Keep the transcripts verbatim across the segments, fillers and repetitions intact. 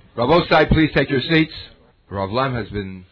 Rav Osai, please take your seats. Rav Lam has been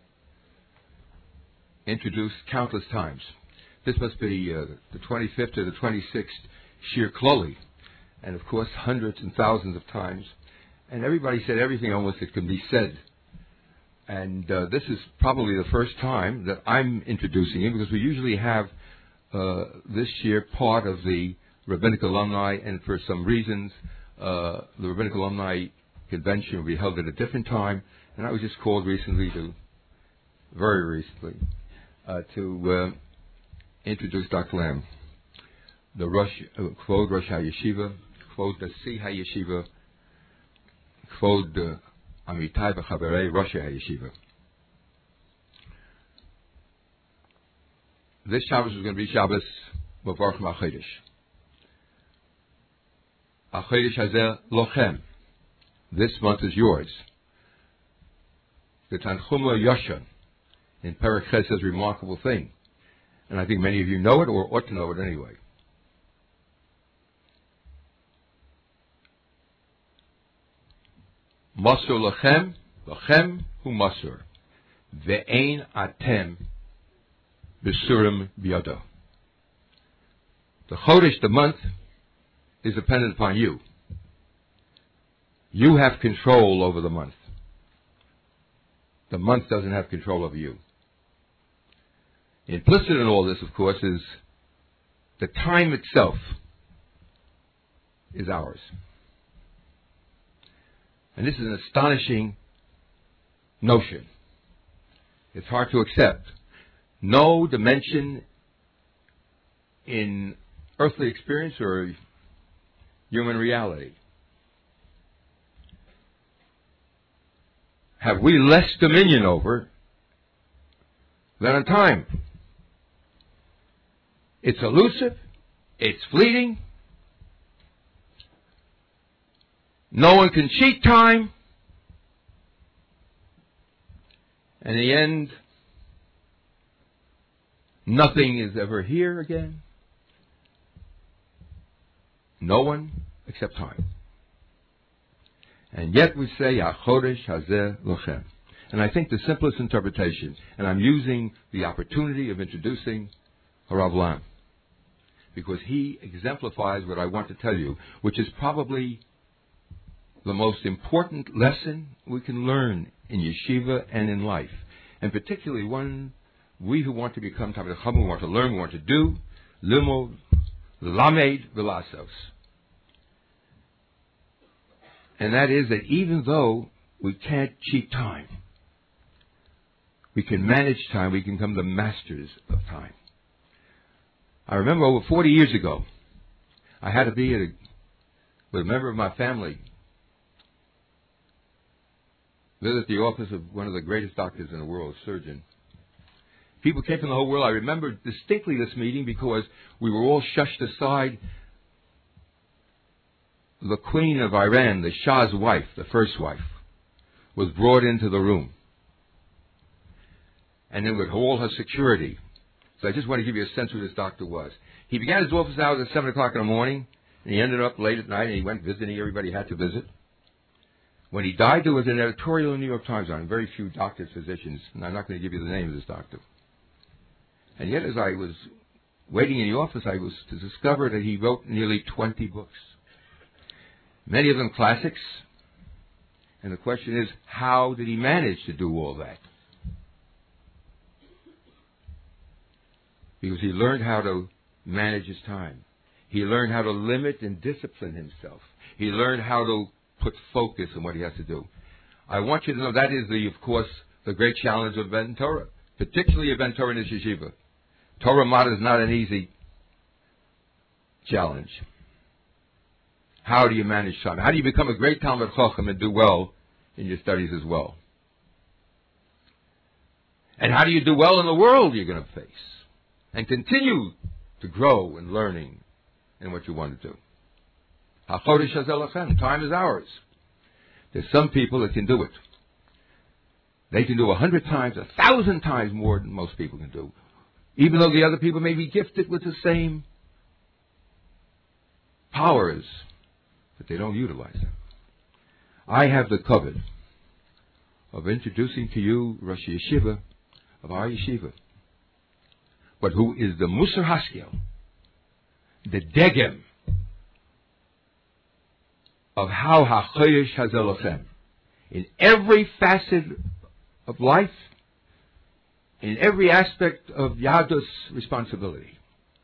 introduced countless times. This must be uh, the twenty-fifth or the twenty-sixth Shir Kloli, and of course hundreds and thousands of times. And everybody said everything almost that can be said. And uh, this is probably the first time that I'm introducing him, because we usually have uh, this year part of the Rabbinic Alumni, and for some reasons uh, the Rabbinic Alumni Convention will be held at a different time. And I was just called recently to, very recently, uh, to uh, introduce Doctor Lam, the Rosh, uh, Kvod Rosh HaYeshiva, Kvod Nasi HaYeshiva, Kvod uh, Amitai B'Chaverei Rosh HaYeshiva. This Shabbos is going to be Shabbos Mavarch HaChodesh. HaChodesh Hazeh Lochem. This month is yours. The Tanchuma Yosha in Perek Ches says a remarkable thing, and I think many of you know it or ought to know it anyway. Masur lachem, lachem hu masur, ve'ein atem besurim biyado. The Chodesh, the month, is dependent upon you. You have control over the month. The month doesn't have control over you. Implicit in all this, of course, is the time itself is ours. And this is an astonishing notion. It's hard to accept. No dimension in earthly experience or human reality have we less dominion over than on time. It's elusive. It's fleeting. No one can cheat time. And in the end, nothing is ever here again. No one except time. And yet we say, HaChodesh Hazeh Lochem. And I think the simplest interpretation, and I'm using the opportunity of introducing Harav Lam, because he exemplifies what I want to tell you, which is probably the most important lesson we can learn in yeshiva and in life, and particularly one we who want to become Talmidei Chacham, we want to learn, we want to do, limod, lamed, velasos. And that is that even though we can't cheat time, we can manage time, we can become the masters of time. I remember over forty years ago, I had to be at a, with a member of my family, visit the office of one of the greatest doctors in the world, a surgeon. People came from the whole world. I remember distinctly this meeting because we were all shushed aside. The Queen of Iran, the Shah's wife, the first wife, was brought into the room. And then with all her security. So I just want to give you a sense of who this doctor was. He began his office hours at seven o'clock in the morning, and he ended up late at night, and he went visiting everybody he had to visit. When he died, there was an editorial in the New York Times on him, very few doctors, physicians, and I'm not going to give you the name of this doctor. And yet, as I was waiting in the office, I was to discover that he wrote nearly twenty books. Many of them classics. And the question is, how did he manage to do all that? Because he learned how to manage his time. He learned how to limit and discipline himself. He learned how to put focus on what he has to do. I want you to know that is, the, of course, the great challenge of Ben Torah, particularly of Ben Torah in his yeshiva. Torah Mat is not an easy challenge. How do you manage time? How do you become a great Talmid Chacham and do well in your studies as well? And how do you do well in the world you're going to face? And continue to grow in learning in what you want to do. HaChodesh Hazeh Lachem. Time is ours. There's some people that can do it. They can do a hundred times, a thousand times more than most people can do. Even though the other people may be gifted with the same powers, but they don't utilize them. I have the covet of introducing to you Rosh Yeshiva of our yeshiva, but who is the Musar Haskel, the Degem of how HaChodesh Hazel Lochem, in every facet of life, in every aspect of Yadus responsibility,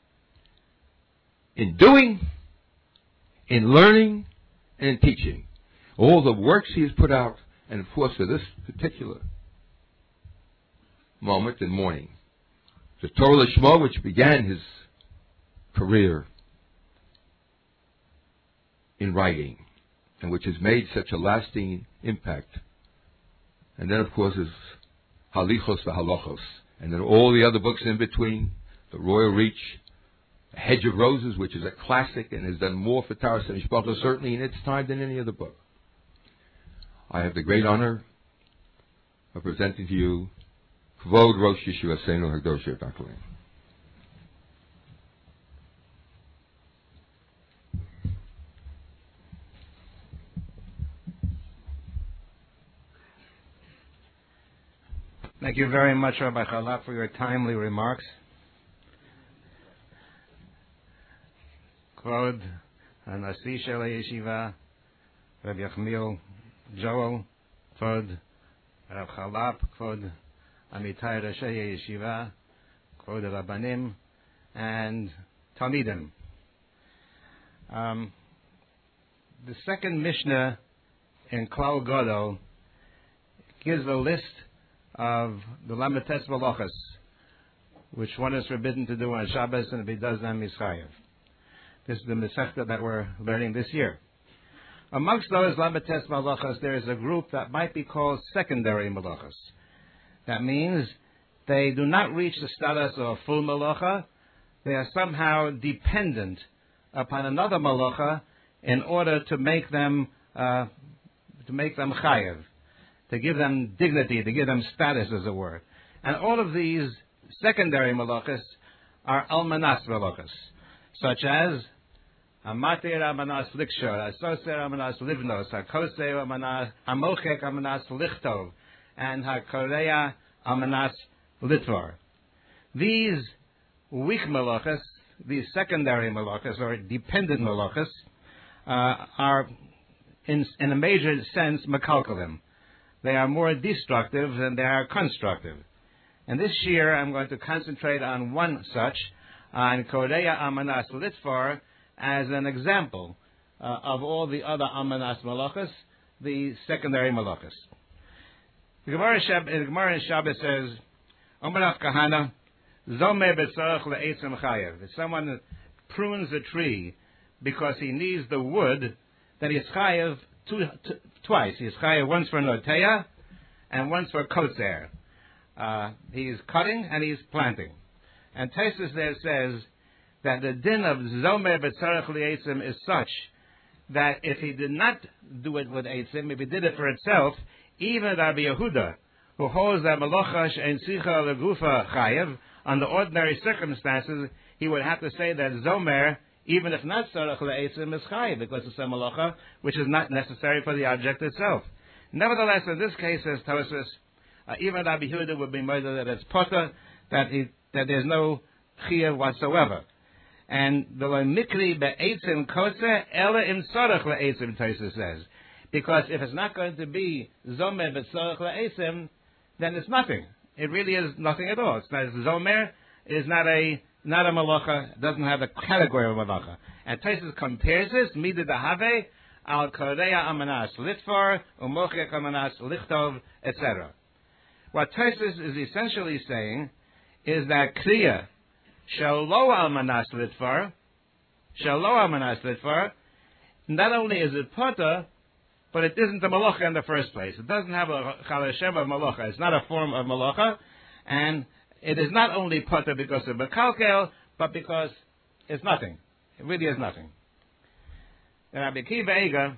in doing, in learning, and in teaching. All the works he has put out, and of course for this particular moment and morning, the Torah Lishma, which began his career in writing, and which has made such a lasting impact. And then, of course, is Halichos v'Halachos, and then all the other books in between, the Royal Reach, A Hedge of Roses, which is a classic and has done more for Taras and Mishpacha, certainly in its time, than any other book. I have the great honor of presenting to you Kvod Rosh Yeshiva Seinu Hagdosh Yerushalayim. Thank you very much, Rabbi Charlap, for your timely remarks. Kvod Anasi Shel Yeshiva, Rabbi Yachmiel Joel, Kvod Rav Charlap, Kvod Amitai Roshei Yeshiva, Kvod Rabbanim, and Talmidim. Um, the second Mishnah in Klal Gadol gives a list of the Lamites Malachas, which one is forbidden to do on Shabbos, and if he does them, he's chayav. This is the Masechta that we're learning this year. Amongst those Lamites Malachas, there is a group that might be called secondary Malachas. That means they do not reach the status of a full Malacha. They are somehow dependent upon another Malacha in order to make them uh, to make them chayav, to give them dignity, to give them status, as it were. And all of these secondary malachas are almanas malachas, such as Amater amanas likshor, Asoser amanas livnos, Hakoser amanas Hamochek amanas lichtov, and Hakorea amanas litvar. These weak malachas, these secondary malachas, or dependent malachas, uh, are in, in a major sense makalkalim. They are more destructive than they are constructive. And this year I'm going to concentrate on one such, on Kodeya Amanas Litvar, as an example uh, of all the other Amanas Malachas, the secondary Malachas. The Gemara, Shab- the Gemara in Shabbos says, Omerach Kahana, Zomeh Betzorach Le'etzem Chayev. If someone prunes a tree because he needs the wood, then he's Chayev Two, two, twice. He's chayav once for noteya and once for kotzer. Uh, he's cutting and he's planting. And Taisus there says that the din of zomer b'tzarech li'etzim is such that if he did not do it with etzim, if he did it for itself, even Rabbi Yehuda, who holds that malacha she'en sicha legufa chayav, under ordinary circumstances, he would have to say that zomer, even if not tzarech le'etzim, is chayav, because it's a malacha which is not necessary for the object itself. Nevertheless, in this case, says Tosfos, uh, even Rabbi Yehuda would be murdered that it's potter, that it, that there's no chiyuv whatsoever. And the mikri be'etzim kotzer ela im tzarech le'etzim, Tosfos says, because if it's not going to be zomer b'tzarech le'etzim, then it's nothing. It really is nothing at all. It's not zomer. It is not a Not a malacha, doesn't have the category of malacha. And Tosfos compares this, mida dahave, al koreya amanas litvar, umochek amanas lichtov, et cetera. What Tosfos is essentially saying is that kriya, shalo amanas litvar, shalo amanas litvar, not only is it pata, but it isn't a malacha in the first place. It doesn't have a chalashem of malacha. It's not a form of malacha, and it is not only potter because of bekalkel, but because it's nothing. It really is nothing. And Rabbi Akiva Eiger,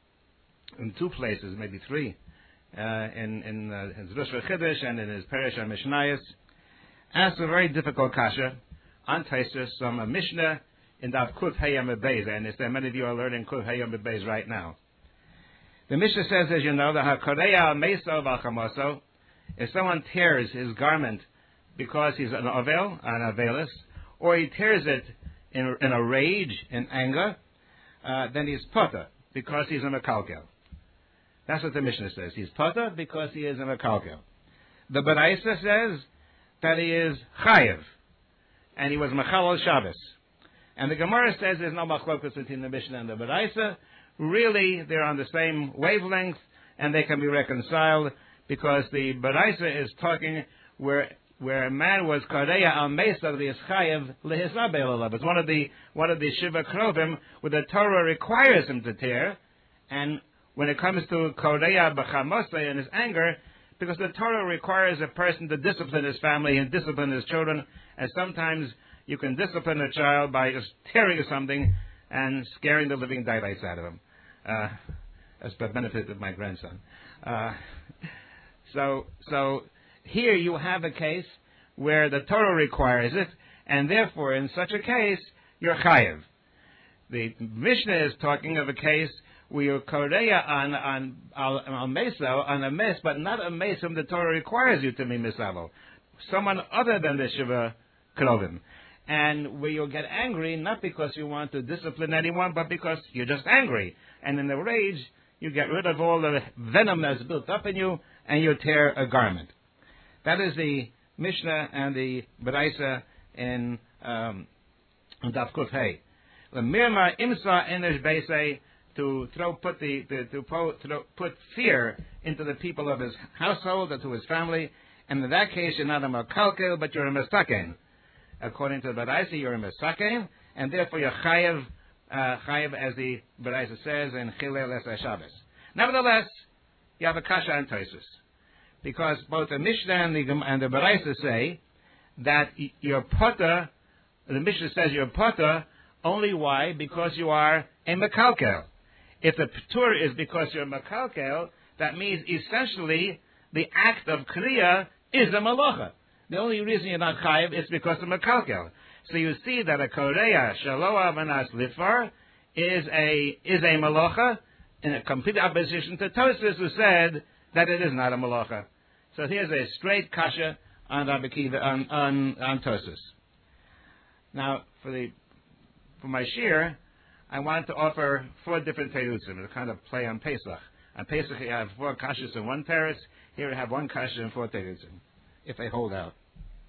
in two places, maybe three, uh, in in uh, his Rosh Chiddush and in his Perush on Mishnayos, asked a very difficult kasha on Tosfos from a Mishnah in Daf Kuf Hayam Beis. I understand many of you are learning Kuf Hayam Beis right now. The Mishnah says, as you know, the hakoreya meso v'chamoso, if someone tears his garment because he's an avel, an avelis, or he tears it in, in a rage, in anger, uh, then he's potter because he's a mekalkel. That's what the Mishnah says. He's potter because he is a mekalkel. The Baraisa says that he is chayev, and he was mechalal Shabbos. And the Gemara says there's no machlokus between the Mishnah and the Baraisa. Really, they're on the same wavelength, and they can be reconciled, because the Baraisa is talking where where a man was kareya al mesa v'yischayev lehisabel alav. It's one of the one of the shiva krovim where the Torah requires him to tear, and when it comes to kareya b'chamosa in his anger, because the Torah requires a person to discipline his family and discipline his children, and sometimes you can discipline a child by just tearing something and scaring the living daylights out of him. Uh, that's the benefit of my grandson. Uh, so, so here you have a case where the Torah requires it, and therefore, in such a case, you're chayev. The Mishnah is talking of a case where you're koreya on on on meso, on a mes, but not a mes whom the Torah requires you to be misavo. Someone other than the shiva krovim. And where you'll get angry, not because you want to discipline anyone, but because you're just angry. And in the rage, you get rid of all the venom that's built up in you, and you tear a garment. That is the Mishnah and the Baraisa in um, Daf Kuf Hey. The Mirma Imsa Enish Beisei, to throw put the, the to po, throw, put fear into the people of his household or to his family, and in that case you're not a makalkel, but you're a mistaken. According to the Baraisa, you're a mistaken, and therefore you're chayev, uh, chayev as the Baraisa says in Chilel Es Shabbos. Nevertheless, you have a kasha and Tosfos, because both the Mishnah and the and the Baraisa say that you're potter. The Mishnah says you're potter only why? Because you are a mekalkel. If the ptur is because you're a mekalkel, that means essentially the act of kriya is a malacha. The only reason you're not chayiv is because of mekalkel. So you see that a koreya shaloa manas litvar is a is a malacha in a complete opposition to Tosfos, who said that it is not a malacha. So here's a straight kasha on Rabbi Akiva on on, on Tosfos. Now for the for my shir, I wanted to offer four different terutzim, a kind of play on Pesach. On Pesach you have four kashas in one teretz. Here you have one kasha and four terutzim, if they hold out.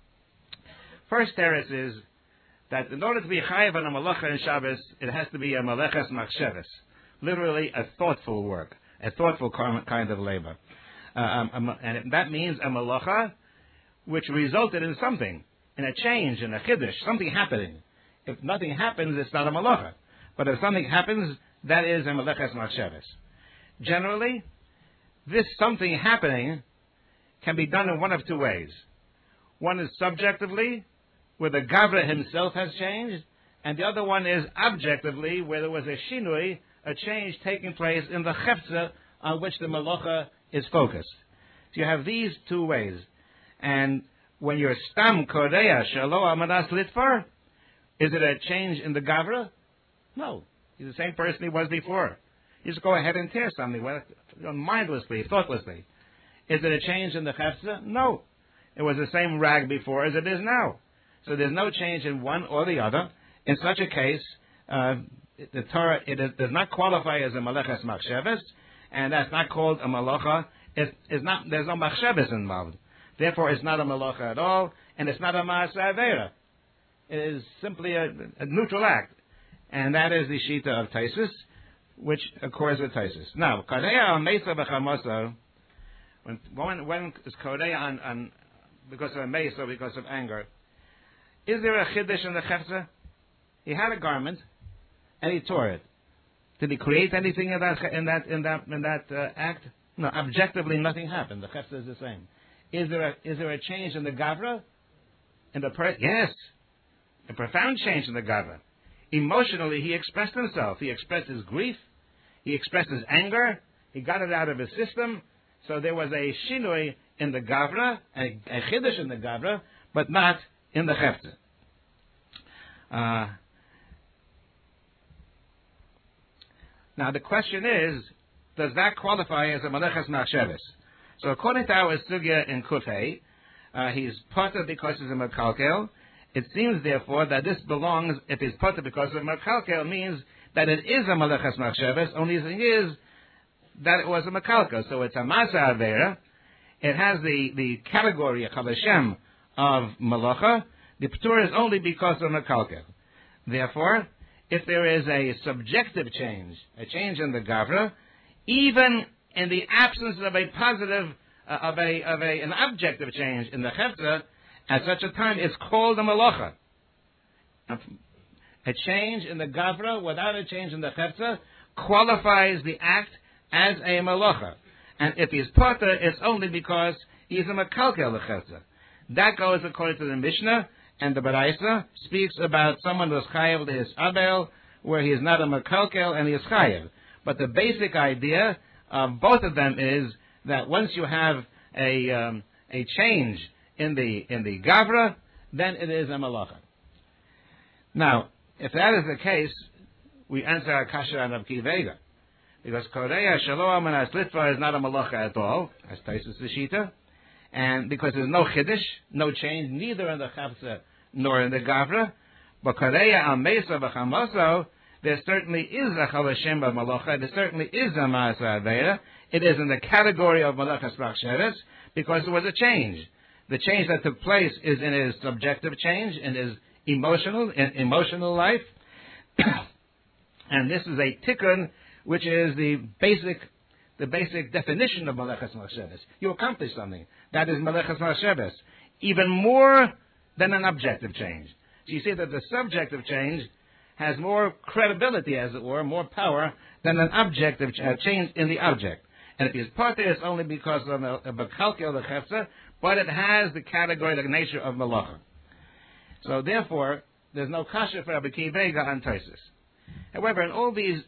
First teretz is that in order to be chayiv on a malacha in Shabbos, it has to be a malachas machsheves, literally a thoughtful work, a thoughtful kind of labor. Uh, um, and that means a malacha which resulted in something, in a change, in a chiddush, something happening. If nothing happens, it's not a malacha. But if something happens, that is a malachas machsheves. Generally, this something happening can be done in one of two ways. One is subjectively, where the Gavra himself has changed, and the other one is objectively, where there was a shinui, a change taking place in the chefza on which the malacha is focused. So you have these two ways. And when you're stam koreya shalo amadas litfar, is it a change in the Gavra? No. He's the same person he was before. You just go ahead and tear something, well, mindlessly, thoughtlessly. Is it a change in the chefza? No. It was the same rag before as it is now. So there's no change in one or the other. In such a case, uh, the Torah it is, does not qualify as a malachas machsheves, and that's not called a malacha. It, it's not, there's no machsheves involved. Therefore, it's not a malacha at all, and it's not a ma'aseh avera. It is simply a, a neutral act, and that is the shita of Tosfos, which accords with Tosfos. Now, kareya al mesa b'chamosa, when when when is kareya on, on because of a mesa, because of anger, is there a chiddush in the chefza? He had a garment, and he tore it. Did he create anything in that in that in that in that uh, act? No, objectively nothing happened. The chefza is the same. Is there a is there a change in the gavra? In the per- yes, a profound change in the gavra. Emotionally, he expressed himself. He expressed his grief. He expressed his anger. He got it out of his system. So there was a shinui in the gavra, a, a chiddush in the gavra, but not in the chefza. Uh, now the question is, does that qualify as a Maleches Machsheves? So according to our sugya in Kufay, uh, he's potter because he's a Mekalkel. It seems, therefore, that this belongs, if he's potter because of Mekalkel, means that it is a Maleches Machsheves, only the thing is that it was a Mekalkel. So it's a Masa Avera. It has the, the category of Hashem of Malacha. The Ptur is only because of Mekalkel. Therefore, if there is a subjective change, a change in the Gavra, even in the absence of a positive, uh, of a of a an objective change in the Chefza, at such a time it's called a Malacha. A change in the Gavra without a change in the Chefza qualifies the act as a Malacha. And if he's Potter, it's only because he's a Mekalkel the Chefza. That goes according to the Mishnah, and the Baraisa speaks about someone who's chayav to his Abel, where he is not a Mekalkel and he is chayav. But the basic idea of both of them is that once you have a um, a change in the in the Gavra, then it is a Malacha. Now, if that is the case, we answer our kasha on Rav Ki Vega, because Korea Shalom and Aslitva is not a Malacha at all, as Taisus Shita. And because there's no chiddush, no change, neither in the chavsa nor in the gavra, but kareya al mesa v'chamaso, there certainly is a chavashem of malacha. There certainly is a maasa avera. It is in the category of malachas machsheves because there was a change. The change that took place is in his subjective change, in his emotional, in emotional life, and this is a tikkun, which is the basic. The basic definition of Maleches Machsheves. You accomplish something. That is Maleches Machsheves. Even more than an objective change. So you see that the subjective change has more credibility, as it were, more power than an objective ch- uh, change in the object. And if he's part there, it's only because of a Mekalkel the Chefza, but it has the category, the nature of Malacha. So therefore, there's no kasha for Rabbi Ki Vega on Taisus. However, in all these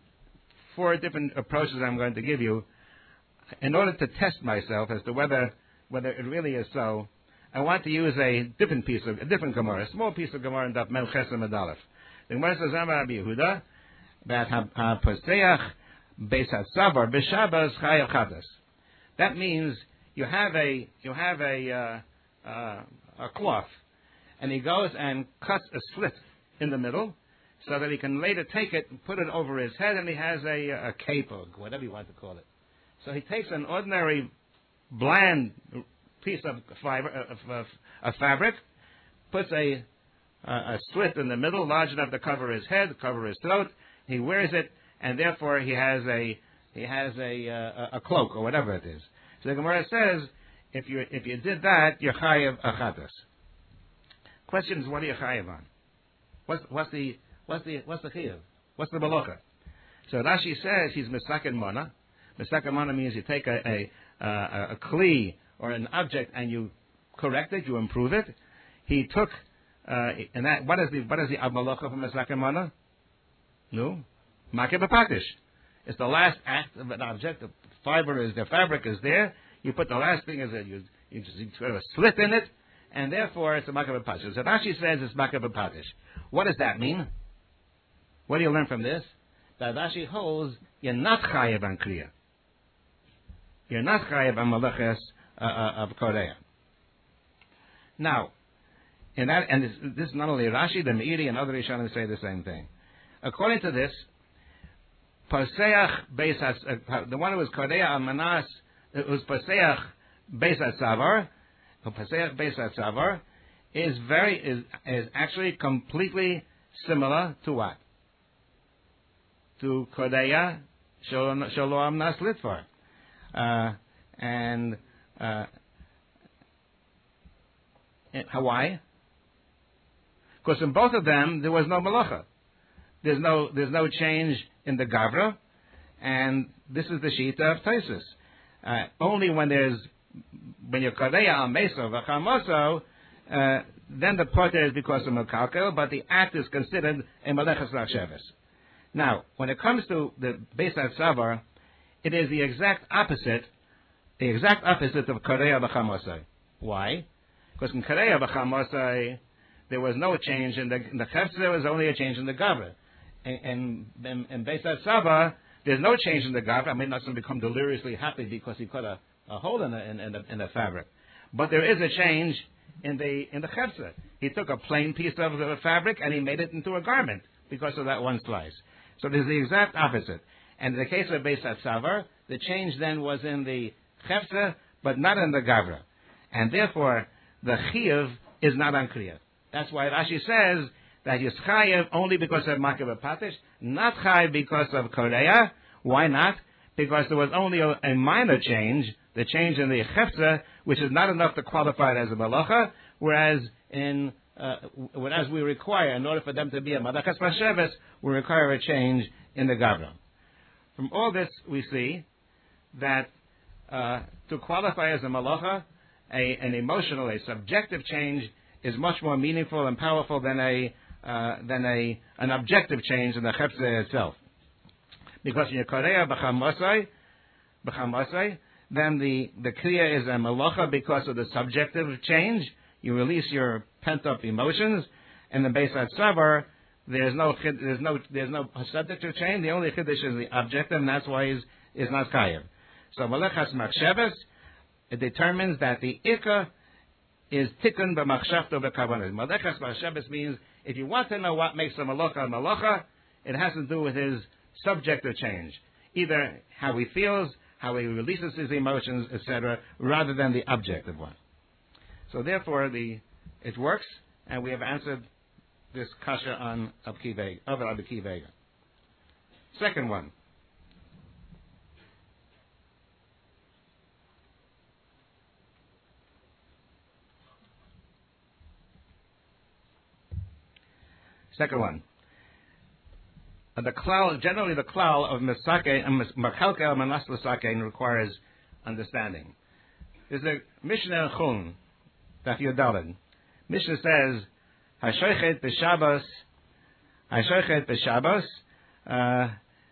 four different approaches I'm going to give you, in order to test myself as to whether whether it really is so, I want to use a different piece of a different Gemara, a small piece of Gemara in Daf Mem Chesed Medalef. The Gemara says, "Amar Rabbi Yehuda, that ha-poseach beis hatzavar b'Shabbos chayav chatas." That means you have a you have a uh, uh, a cloth, and he goes and cuts a slit in the middle, so that he can later take it and put it over his head, and he has a, a cape or whatever you want to call it. So he takes an ordinary bland piece of fiber, of, of, of fabric, puts a, a, a slit in the middle, large enough to cover his head, cover his throat. He wears it, and therefore he has a he has a a, a cloak or whatever it is. So the Gemara says, if you if you did that, you're chayav achatas. Question is, what are you chayav on? What's what's the What's the what's the chiyuv? What's the malacha? So Rashi says he's misaken mana. Misaken mana means you take a a, a a kli or an object and you correct it, you improve it. He took uh, and that what is the what is the malacha from misaken mana? No, makeh b'patish. It's the last act of an object. The fiber is the fabric is there. You put the last thing is that you you just you put a slit in it, and therefore it's a makeh b'patish. So Rashi says it's makeh b'patish. What does that mean? What do you learn from this? That Rashi holds you're not chayav on kriya. You're not chayav on malaches uh, uh, of Korea. Now, in that, and this, this is not only Rashi, the Meiri and other Rishonim say the same thing. According to this, Paseach beis uh, the one who was Korea on Manas, it was Paseach beis hatzavar, Paseach beis hatzavar, is very is is actually completely similar to what? To Kodeya Shalom Nas Litvar. Uh, and uh, Hawaii. Because in both of them there was no malacha. There's no there's no change in the Gavra, and this is the Shita of Taisus. Uh, only when there's when you're Kodeya al Meso v'chamoso, uh, then the poter is because of Mekalkel, but the act is considered a Maleches Machsheves. Now, when it comes to the Beis HaTzavar, it is the exact opposite, the exact opposite of Korea B'Chamosai. Why? Because in Korea B'Chamosai, there was no change in the, in the Chefz, there was only a change in the Gavra. And in Beis HaTzavar, There's no change in the gavra. I mean, not going to become deliriously happy because he cut a, a hole in the, in, in, the, in the fabric. But there is a change in the in the chepsa. He took a plain piece of the fabric and he made it into a garment because of that one slice. So there's the exact opposite. And in the case of Beis HaTzavar, the change then was in the chepsa, but not in the gavra. And therefore, the chiyuv is not on kriya. That's why Rashi says that he's chayiv only because of Makav Patish, not chayiv because of Korea. Why not? Because there was only a, a minor change, the change in the chepsa, which is not enough to qualify it as a malacha, whereas in uh, whereas we require, in order for them to be a Malakas Masheves, we require a change in the gavra. From all this, we see that uh, to qualify as a malacha, a, an emotional, a subjective change is much more meaningful and powerful than a uh, than a an objective change in the chepsa itself. Because in Korea b'chamasai, b'chamasai, then the the kriya is a malacha because of the subjective change. You release your pent up emotions, and the Beis HaTzavar, there's no there's no there's no subjective change. The only chiddush is the objective, and that's why is is not chayav. So malachas machshavas, it determines that the ikka is tikkun b'machshavto b'kavanas. Malachas machshavas means if you want to know what makes a malacha a malacha, it has to do with his subjective change, either how he feels, how he releases his emotions, et cetera, rather than the objective one. So therefore, the it works, and we have answered this kasha on Abki Vega, over Abki Vega. Second one. Second one. Uh, the klal, generally the klal of Mesake and Makalkel Manas Lasake requires understanding. There's a Mishnah in Chum, Daf Yodalin. Mishnah says, Hashoichet b'Shabbos, Hashoichet b'Shabbos,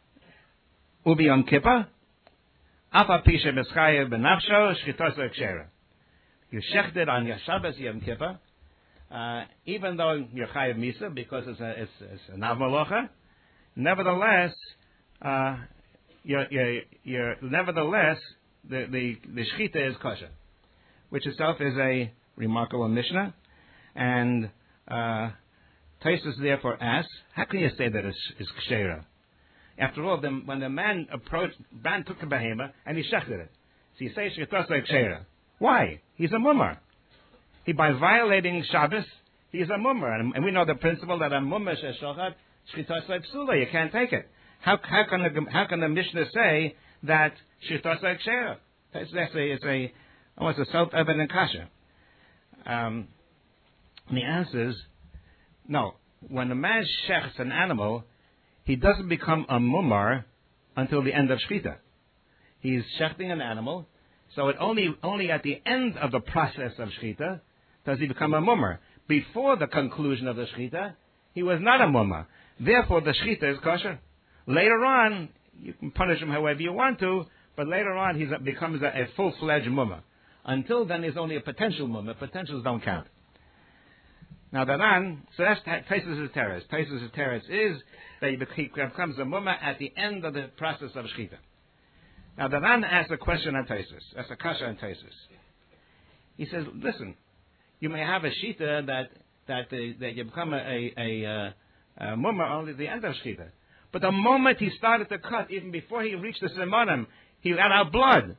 Ubi Yom Kippur, Afa Pisha Meschayev b'Nafsho, Shchitos Ekshera. You shechted on your Shabbos Yom Kippur, uh, even though you're Chayev Misa, because it's a, it's, it's a Nav Malocha, nevertheless, uh, you're, you're, you're, nevertheless, the, the, the Shchita is kosher, which itself is a remarkable Mishnah. And uh, Taisus therefore asks, how can you say that it's, it's kshera? After all, the, when the man approached, man took the behema and he shechted it. So you say shchitas like kshera. Why? He's a mummer. He, by violating Shabbos, he is a mummer. And, and we know the principle that a mummer sheshochat, shchitas like psula. You can't take it. How, how, can the, how can the Mishnah say that shchitas like kshera? It's a, it's a, almost a self-evident kasha. Um, and the answer is, no. When a man shechs an animal, he doesn't become a mumar until the end of shchita. He's shechting an animal, so it only only at the end of the process of shchita does he become a mumar. Before the conclusion of the shchita, he was not a mumar. Therefore, the shchita is kosher. Later on, you can punish him however you want to, but later on he becomes a, a full-fledged mumar. Until then, he's only a potential mumma. Potentials don't count. Now, the Ran, so that's Taisus' teres. Taisus' teres is that he becomes a mumma at the end of the process of shchita. Now, the Ran asks a question on Taisus. That's a kasha on Taisus. He says, listen, you may have a shita that that, uh, that you become a, a, a, a mumma only at the end of shchita. But the moment he started to cut, even before he reached the simonim, he let out blood.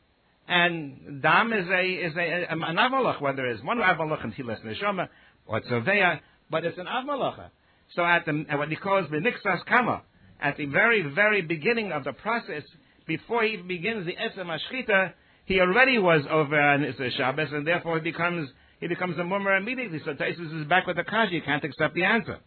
And dam is a is a an avalach, whether it's one avalach and tilas neshama or tzavea, but it's an avalacha. So at the at what he calls the nixas kama, at the very very beginning of the process, before he begins the esem ashchita, he already was over on Isra Shabbos, and therefore he becomes he becomes a mummer immediately. So Taisus is back with the kashi. You can't accept the answer.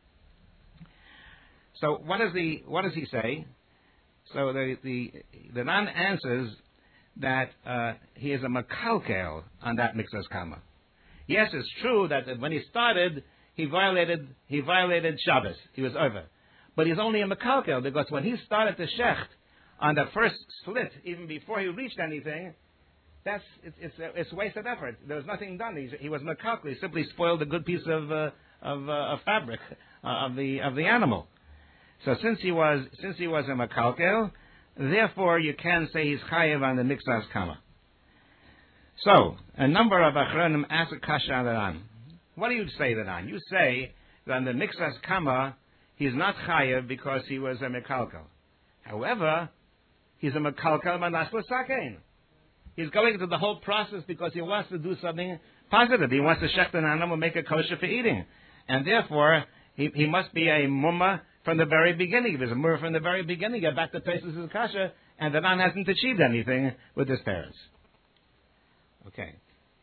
So what does the what does he say? So the the the Ran answers that uh, he is a makalkel on that mixas kama. Yes, it's true that when he started, he violated he violated Shabbos. He was over, but he's only a makalkel because when he started the shecht on the first slit, even before he reached anything, that's it's it's, it's wasted effort. There was nothing done. He, he was makalkel. He simply spoiled a good piece of uh, of, uh, of fabric uh, of the of the animal. So since he was since he was a makalkel, therefore you can say he's chayev on the mixas kama. So a number of achronim ask a kasha on that on. What do you say that on? You say that on the mixas kama he's not chayev because he was a makalkel. However, he's a makalkel manas l'sakein. He's going through the whole process because he wants to do something positive. He wants to shech an animal, make a kosher for eating, and therefore he, he must be a mumma from the very beginning. If he's a mumma from the very beginning, get back to places of kasha, and the man hasn't achieved anything with his parents. Okay.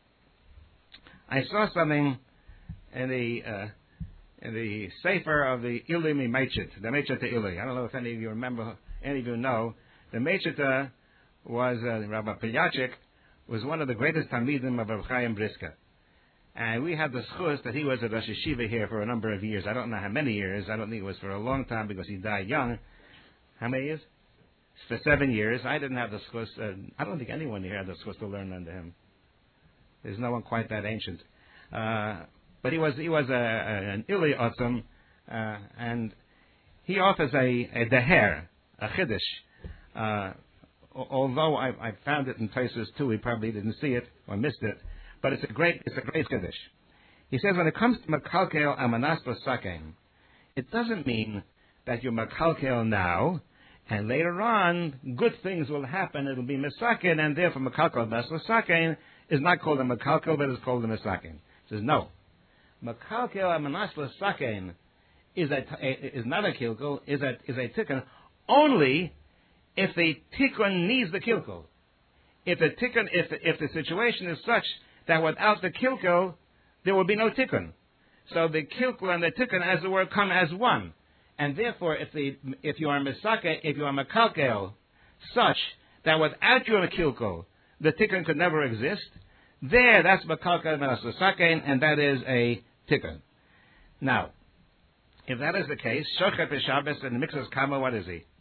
I saw something in the uh, in the sefer of the Ili Meichit, the Meichit Ili. I don't know if any of you remember, any of you know, the Meichit was uh, Rabbi Pilyachik was one of the greatest Talmidim of Rav Chaim Briska. And we had the schus that he was at Rosh Yeshiva here for a number of years. I don't know how many years. I don't think it was for a long time because he died young. How many years? For seven years. I didn't have the schus. Uh, I don't think anyone here had the schus to learn under him. There's no one quite that ancient. Uh, but he was he was a, a, an Ili Otzim, uh, and he offers a, a deher, a chiddush. Uh, Although I, I found it in places too, he probably didn't see it or missed it, but it's a great, it's a great chiddush. He says when it comes to makalkel amanas l'sakein, it doesn't mean that you're makalkel now, and later on good things will happen. It'll be misaken, and therefore makalkel amanas l'sakein is not called a makalkel, but it's called a misaken. He says no, makalkel amanas l'sakein is a, a is not a kilkel, is a is a tikkun only if the tikkun needs the kilkel. If the tikkun, if the, if the situation is such that without the kilkel, there will be no tikkun. So the kilkel and the tikkun, as it were, come as one. And therefore, if the if you are misake, if you are makalkel, such that without your kilkel, the tikkun could never exist, there, that's makalkel manas l'sakein, and that is a tikkun. Now, if that is the case, shochet b'Shabbos and mixes kama, what is he?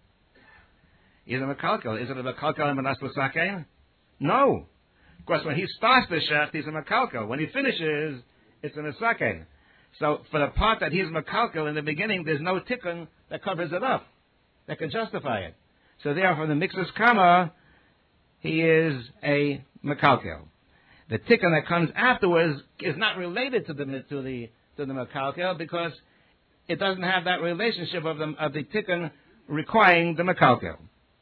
Is it a makalkel? Is it a makalkel and manas l'sakein? No. Because when he starts the shech, he's a makalkel. When he finishes, it's a misakein. So for the part that he's makalkel in the beginning, there's no tikkun that covers it up, that can justify it. So therefore, the mixes kama, he is a makalkel. The tikkun that comes afterwards is not related to the to the to the makalkel because it doesn't have that relationship of the of the tikkun requiring the makalkel.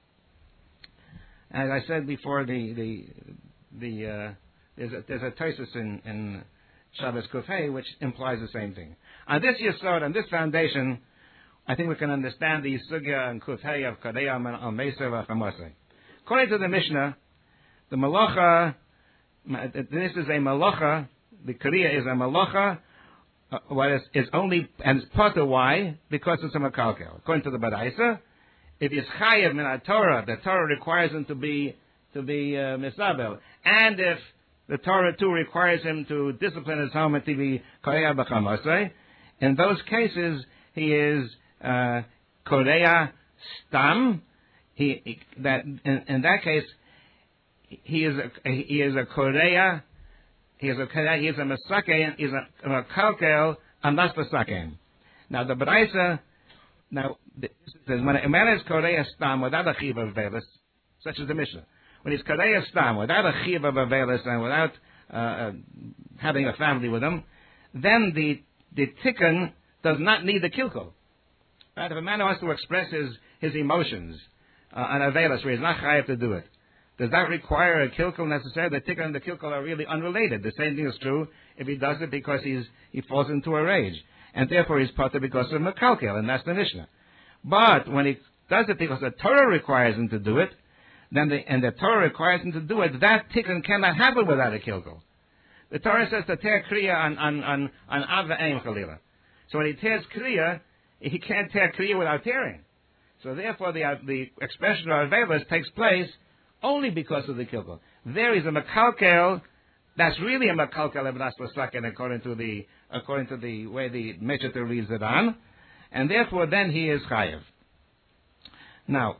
As I said before, the the the uh, there's a there's a tosis in in Shabbos Kufay which implies the same thing. On this yesod, on this foundation, I think we can understand the sugya and Kufay of Kadeyam and Meser v'Chamosei. According to the Mishnah, the malacha, this is a malacha. The kriya is a malacha. Uh, what is, is only and it's part of why because it's a makalkel. According to the Baraisa, if he's chayev min Torah, the Torah requires him to be to be uh, misabel, and if the Torah too requires him to discipline his home and to be korea b'chamasei, in those cases he is uh, korea stam. He, he that in, in that case he is a, he is a korea. He is a he is a masakein. He is a makalkel anas masakein. Now the Baraisa. Now, this says, when a man is Korea Stam without a Chiv of Velis, such as the Mishnah, when he's Korea Stam without a Chiv of Velis and without uh, uh, having a family with him, then the the tikkun does not need the kilkel. Right? If a man wants to express his, his emotions uh, on a Velis where he's not chayav to do it, does that require a kilkel necessarily? The tikkun and the kilkel are really unrelated. The same thing is true if he does it because he's he falls into a rage. And therefore he's potter because of makalkel, and that's the Mishnah. But when he does it because the Torah requires him to do it, then the, and the Torah requires him to do it, that tikkun cannot happen without a kilkel. The Torah says to tear kriya on on on on av v'ein chalila. So when he tears kriya, he can't tear kriya without tearing. So therefore the uh, the expression of avelis takes place only because of the kilkel. There is a makalkel. That's really a makalkel ebnas l'saken according to the according to the way the Mechater reads it on, and therefore then he is chayev. Now,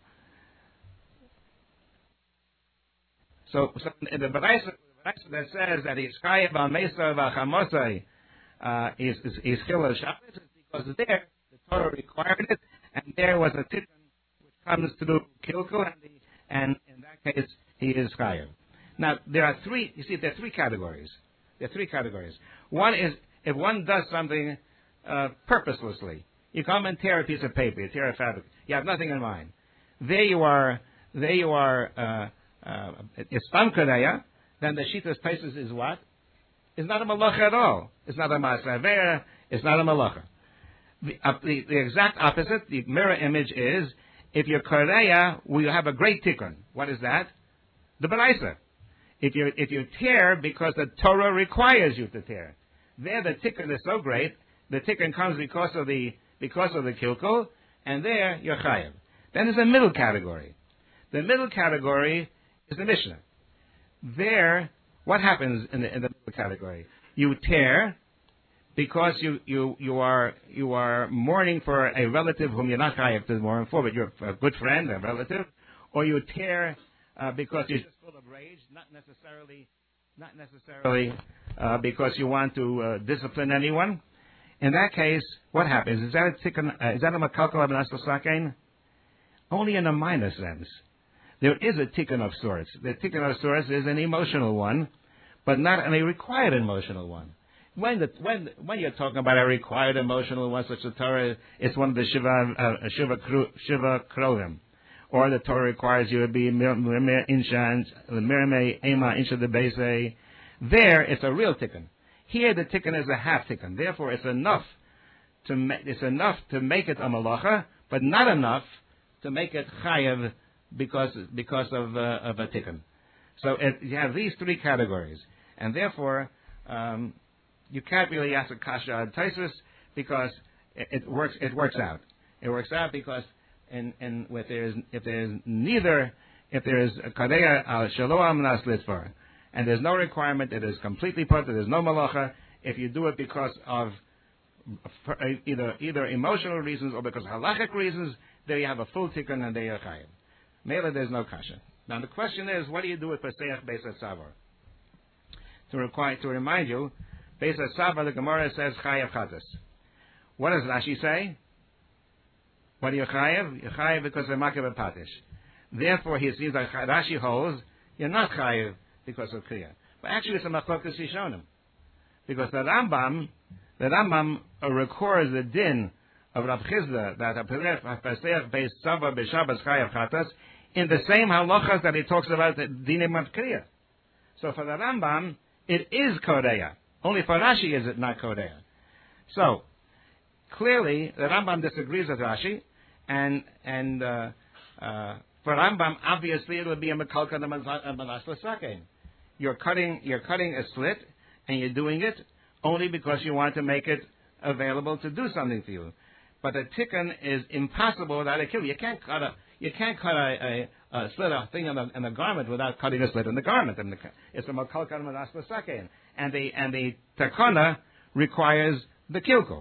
so, so in the Baraisa that says that he's chayev al meser v'chamosei uh, is is is chilul Shabbos because there the Torah required it, And there was a tikkun which comes through kilkul, and, the, and in that case, he is chayav. Now, there are three, you see, there are three categories. There are three categories. One is if one does something uh, purposelessly. You come and tear a piece of paper, you tear a fabric. You have nothing in mind. There you are, there you are, uh, uh, it's stam kadaya, then the Shitas Taisus is what? It's not a malacha at all. It's not a ma'aseh, it's not a malacha. The, uh, the, the exact opposite, the mirror image is, if you're koreya, we have a great tikkun. What is that? The baraisa. If you if you tear because the Torah requires you to tear, there the tikkun is so great, the tikkun comes because of the because of the kilkul, and there you're chayav. Then there's a middle category. The middle category is the Mishnah. There, what happens in the, in the middle category? You tear because you, you, you are you are mourning for a relative whom you're not chayav to mourn for, but you're a good friend, a relative, or you tear uh, because you're just full of rage, not necessarily, not necessarily uh, because you want to uh, discipline anyone. In that case, what happens? Is that a tikkun, uh, is that a makalkal abanas l'sakein? Only in a minor sense. There is a tikkun of sorts. The tikkun of sorts is an emotional one, but not a required emotional one. When the, when when you're talking about a required emotional one, such as the Torah, it's one of the shiva uh, shiva kru, shiva krovim, or the Torah requires you to be mirme insha mirme ema insha the base. There, it's a real tikkun. Here, the tikkun is a half tikkun. Therefore, it's enough to ma- it's enough to make it a malacha, but not enough to make it chayav because because of uh, of a tikkun. So it, you have these three categories, and therefore um, you can't really ask a kasha ad taisus because it, it works it works out. It works out because in in if there's if there's neither if there's a kadeya al shalom nas litvar, and there's no requirement, it is completely put, there's no malacha. If you do it because of either either emotional reasons or because of halachic reasons, there you have a full tikkun and there you're chayav. Mela, there's no kasha. Now the question is, what do you do with Pesach Beis HaSavar? To require to remind you, Beis HaSavar, the Gemara says chayav chatas. What does Rashi say? What are you chayav? You're chayav because of makav patish. Therefore, he sees that Rashi holds you're not chayav because of kriya. But actually, it's a machlokas rishonim, because the Rambam, the Rambam uh, records the din of Rav Chizda that a Pesach Beis HaSavar b'Shabbos chayav chatas in the same halachas that he talks about the dinim of kriya. So for the Rambam, it is kodeya. Only for Rashi is it not kodeya. So clearly, the Rambam disagrees with Rashi, and and uh, uh, for Rambam, obviously, it would be a mekalka manas l'sakein. You're cutting, you're cutting a slit, and you're doing it only because you want to make it available to do something for you. But a tikkun is impossible without a kill. You can't cut a, you can't cut a, a, a slit, a thing in a, in a garment without cutting a slit in the garment. And the, it's a mekalka manas l'sakein, and the and the takana requires the kilko.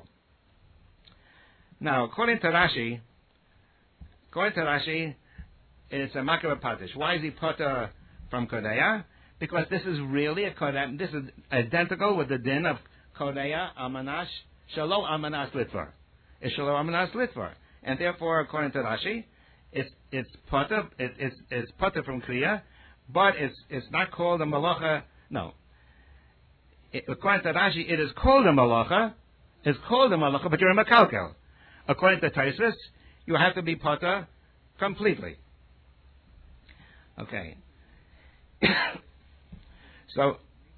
Now, according to Rashi, according to Rashi, it's a makav patish. Why is he put uh, from kodeya? Because this is really a kodeya. This is identical with the din of kodeya amanash shalom amanas litvar. It's shalom amanas litvar, and therefore, according to Rashi, it's it's pata it, it's it's pata from kriya, but it's it's not called a malacha. No. It, according to Rashi, it is called a malacha. It's called a malacha, but you're a makalkel. According to Taisus, you have to be pata completely. Okay. so,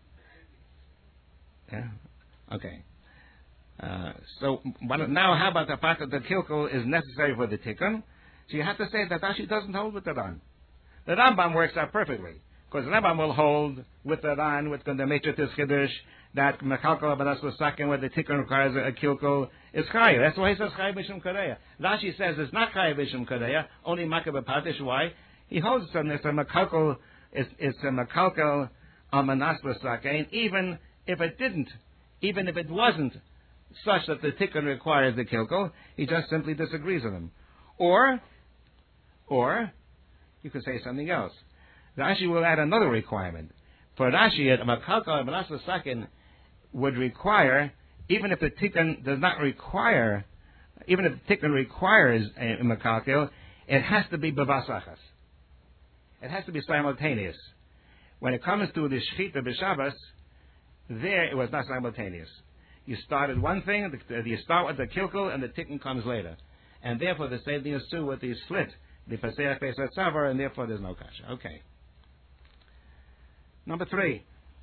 yeah, okay. Uh, so now, how about the fact that the kilkul is necessary for the tikkun? So you have to say that Rashi doesn't hold with the Ran. The Rambam works out perfectly, because the Rambam will hold with the Ran, with the Demetrius Chiddush, that mekalkal abanas l'sakein, where the tikkun requires a, a kilkul, is chayav. That's why he says chayav b'shum kadeya. Rashi says it's not chayav b'shum kadeya, only makav b'patish. Why? He holds that it's a mekalkal, it's, it's a mekalkal amanas l'sakein, even if it didn't, even if it wasn't such that the tikkun requires the kilkul, he just simply disagrees with him. Or, or, you could say something else. Rashi will add another requirement. For Rashi, a mekalkal amanas l'sakein would require, even if the tikkun does not require even if the tikkun requires a mekalkel, it has to be b'vasachas. It has to be simultaneous. When it comes to the shechita b'Shabbos, there it was not simultaneous. You started one thing, the, you start with the kilkel, and the tikkun comes later. And therefore, the same thing is true with the split, the paseach pesach tzavar, and therefore there's no kasha. Okay. Number three.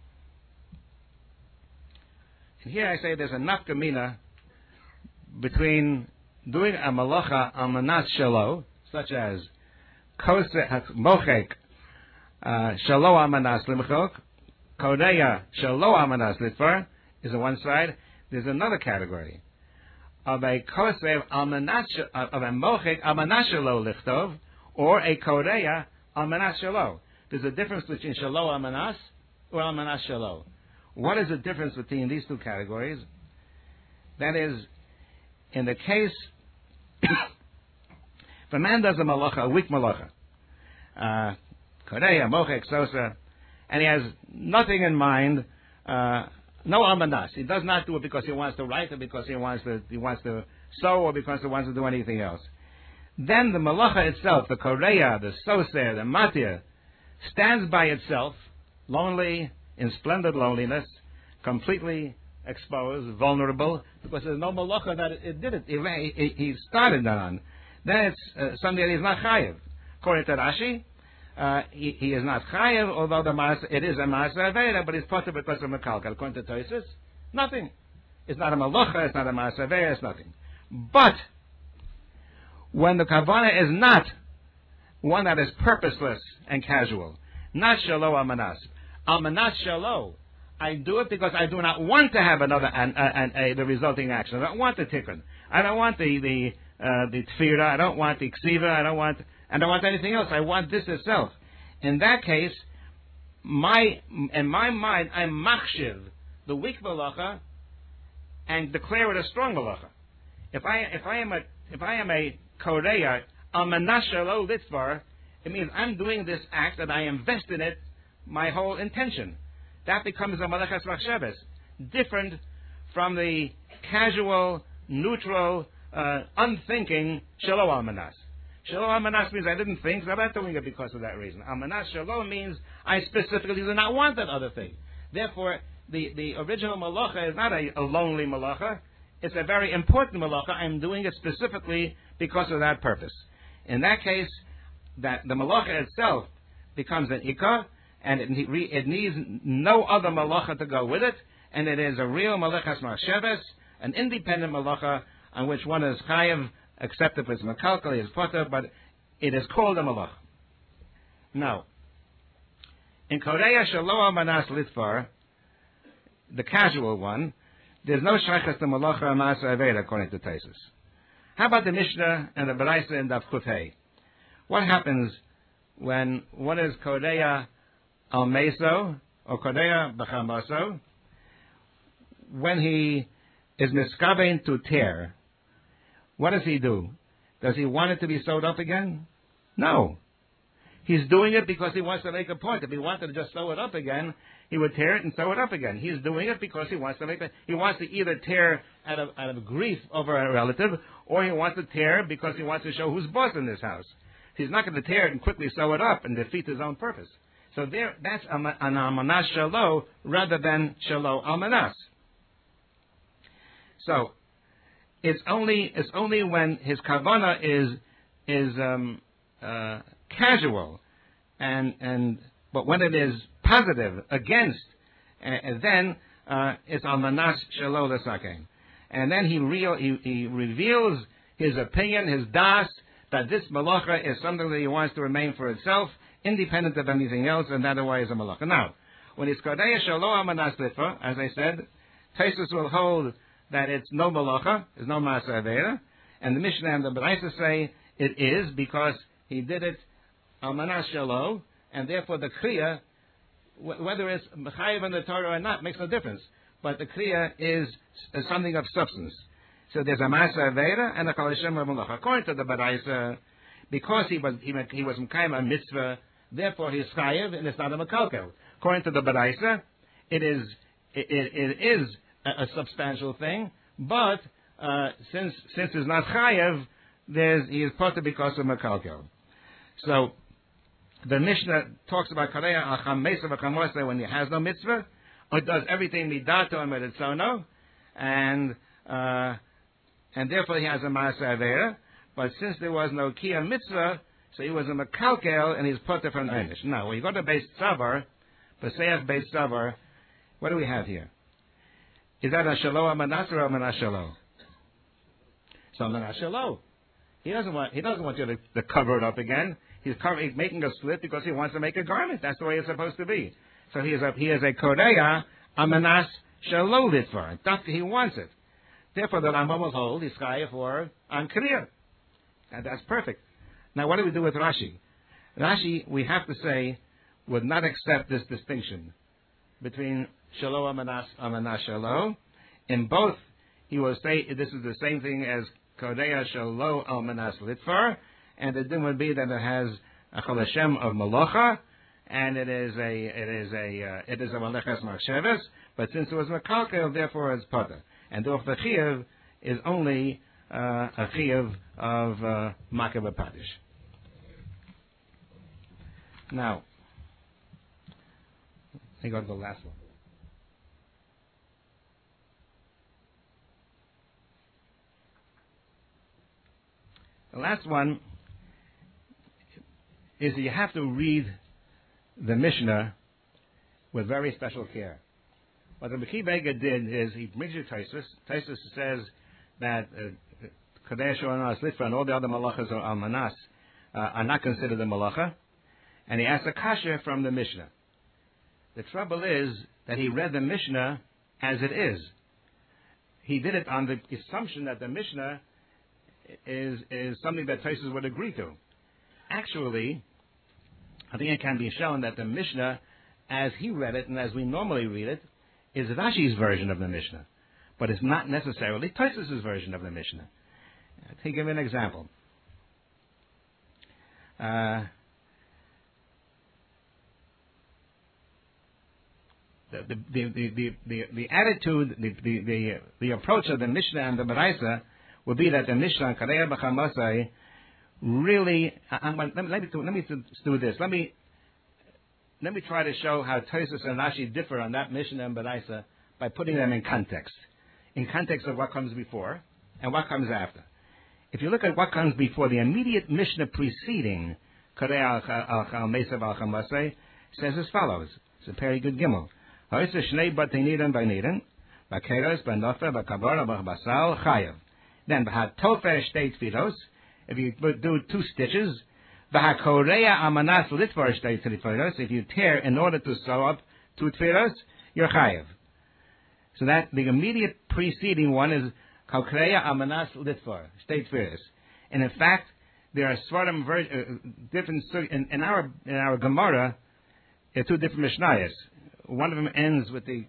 And here I say there's a nafkamina between doing a malacha al manat shelo, such as mochek shelo al manas limchok, kodeya shelo al manas litvar, is on one side. There's another category of a kosev al manas of a mochek al manas shelo lichtov, or a kodeya al manas shelo. There's a difference between shelo al manas or al manas shelo. What is the difference between these two categories? That is, in the case, if a man does a malacha, a weak malacha, uh, kodeya, mochek, sosa, and he has nothing in mind, uh, no almanas. He does not do it because he wants to write, or because he wants to he wants to sew, or because he wants to do anything else. Then the malacha itself, the kodeya, the soser, the matir, stands by itself, lonely, in splendid loneliness, completely exposed, vulnerable, because there's no malacha that it, it did it. He, he started that on. Then it's uh, something that he's not chayiv. According to Rashi, uh, he, he is not chayiv, although the mas, it is a maaseh avera, but it's potter because of mekalkel. According to Tosfos, nothing. It's not a malacha, it's not a maaseh avera, it's nothing. But when the kavanah is not one that is purposeless and casual, not shelo amanas, amanas shelo, I do it because I do not want to have another and an, an, the resulting action. I don't want the tikkun. I don't want the the uh, the tefira. I don't want the ksiva. I don't want I don't want anything else. I want this itself. In that case, my in my mind, I machshiv the weak malacha and declare it a strong malacha. If I if I am a if I am a kodeya al manas shelo litvar, it means I'm doing this act and I invest in it my whole intention. That becomes a malachas machshavas, different from the casual, neutral, uh, unthinking shelo almanas. Shelo almanas means I didn't think, so I'm not doing it because of that reason. Almanas shelo means I specifically do not want that other thing. Therefore, the, the original malacha is not a, a lonely malacha. It's a very important malacha. I'm doing it specifically because of that purpose. In that case, that the malacha itself becomes an ikar, and it, it needs no other malacha to go with it, and it is a real malachas machshavas, an independent malacha on which one is chayav, except if it's mekalkel, is potter, but it is called a malacha. Now, in kodeya shelo amanas litvar, the casual one, there's no shaychas to malacha maaseh avera according to Tosfos. How about the Mishnah and the Baraisa and the Kufay? What happens when one is kodeya al meso or kodeya b'chamaso, when he is miskavein to tear? What does he do? Does he want it to be sewed up again? No. He's doing it because he wants to make a point. If he wanted to just sew it up again, he would tear it and sew it up again. He's doing it because he wants to make it. He wants to either tear out of, out of grief over a relative, or he wants to tear because he wants to show who's boss in this house. He's not going to tear it and quickly sew it up and defeat his own purpose. So there, that's an almanas shelo rather than shelo almanas. So it's only it's only when his kavana is is um, uh, casual, and and but when it is positive against, and, and then uh, it's almanas shelo l'sakein, and then he real he, he reveals his opinion, his das, that this malacha is something that he wants to remain for itself, independent of anything else, and that way is a malacha. Now, when it's kodeya shelo amanas litva, as I said, Tosfos will hold that it's no malacha, it's no maaseh avera, and the Mishnah and the Baraisa say it is because he did it almanas shelo, and therefore the kriya, w- whether it's mechayiv in the Torah or not, makes no difference. But the kriya is, is something of substance. So there's a maaseh avera and a kol hashem malacha. According to the Baraisa, because he was he, he was mekayim a mitzvah, therefore he's chayiv and it's not a mekalkel. According to the Baraisa, it is it, it, it is a, a substantial thing, but uh, since since it's not chayev, there's he is potter because of makalkel. So the Mishnah talks about kareya acham mesa v'chamosei when he has no mitzvah, or does everything midato and meritzono, and uh, and therefore he has a maaseh avera. But since there was no kiyam mitzvah, so he was a makalkel and he's potter from einish. Now, when you go to Beis Tzavar, Pesach Beis Tzavar, what do we have here? Is that a shalo amanas or a manashalo? So manashalo. He doesn't want he doesn't want you to, to cover it up again. He's, cover, he's making a split because he wants to make a garment. That's the way it's supposed to be. So he is a he is a koreya amanas shalo litvar. That's he wants it. Therefore, the Rambam will hold his chaya for on kriya, and that's perfect. Now, what do we do with Rashi? Rashi, we have to say, would not accept this distinction between shalo amanas amanas shalo. In both, he will say this is the same thing as kodeya shalo almanas litvar, and the din would be that it has a chol Hashem of malacha, and it is a it is a uh, it is a malachas machshavas. But since it was makalkel, therefore it's potter, and therefore the chiyuv is only uh, a chiyuv of uh, makav padish. Now, let me go to the last one. The last one is that you have to read the Mishnah with very special care. What the Meki Bega did is he brings you Taisus. Taisus says that Kadesh uh, Onas Litva and all the other malachas or almanas uh, are not considered a malacha. And he asked a kasha from the Mishnah. The trouble is that he read the Mishnah as it is. He did it on the assumption that the Mishnah is is something that Taisus would agree to. Actually, I think it can be shown that the Mishnah, as he read it and as we normally read it, is Rashi's version of the Mishnah, but it's not necessarily Taisus' version of the Mishnah. I'll give you an example. Uh, The the, the, the, the, the attitude, the, the, the, the approach of the Mishnah and the Baraisa would be that the Mishnah, Kareya B'chamasai, really, I'm, let, me, let, me, let me do this. Let me let me try to show how Taisus and Rashi differ on that Mishnah and Baraisa by putting them in context. In context of what comes before and what comes after. If you look at what comes before, the immediate Mishnah preceding Kareya Al-Mesav Al-Chamasai says as follows. It's a very good Gimel. Then, B'hatofer state filos, if you do two stitches, B'hakoreya amanas litvar state filos, if you tear in order to sew up two tfilos, you're chayev. So that the immediate preceding one is Koreya amanas litvar state filos. And in fact, there are svarim ver- uh, different in, in our in our Gemara, there are two different mishnayos. One of them ends with the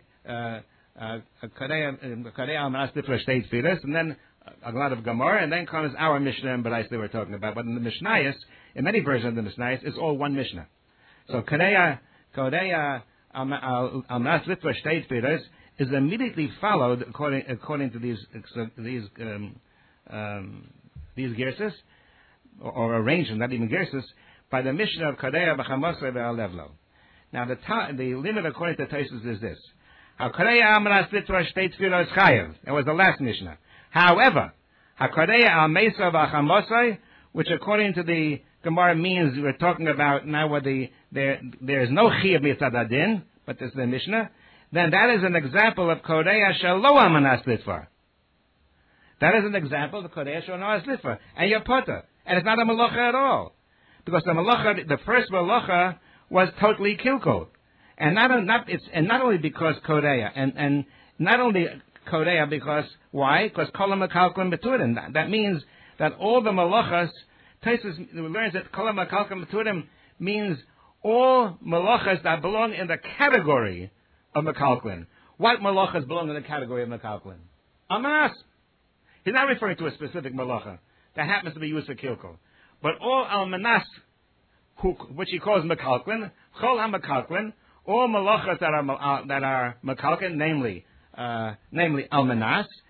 Kareya Amanas Diffra State Filas, and then a lot of Gemara, and then comes our Mishnah and Baraisa they were talking about. But in the Mishnayos, in many versions of the Mishnayos, it's all one Mishnah. So Kareya Kareya Amanas Diffra State Filas is immediately followed according according to these these um, um, these gerses or, or arrangements, not even gerses, by the Mishnah of Kareya B'chamasei Ve'alevlo. Now, the ta- the limit according to Taisus is this. HaKareya Amanas Litvar Shtei Tfilos Chayev. That was the last Mishnah. However, HaKareya Al-Mesav Al-Chamosai, which according to the Gemara means we're talking about now where the, there, there is no Chiyav Mitzad Adin, but this is the Mishnah, then that is an example of Kareya Shalo Amanas Litvar. That is an example of Kareya Shalo Amanas Litvar. And you're potter. And it's not a Malacha at all. Because the Malacha, the first Malacha, was totally kilkul, and not not it's and not only because kodeya, and and not only kodeya because why? Because kolam makalkum beturim. That, that means that all the malachas. Taisus learns that kolam makalkum beturim means all malachas that belong in the category of makalklin. What malachas belong in the category of makalklin? Amas. He's not referring to a specific malacha that happens to be used for kilkul, but all almanas. Who, which he calls Mekalklin, Chol HaMekalklin, all malachas that are uh, that are Mekalklin, namely, uh, namely Almanas,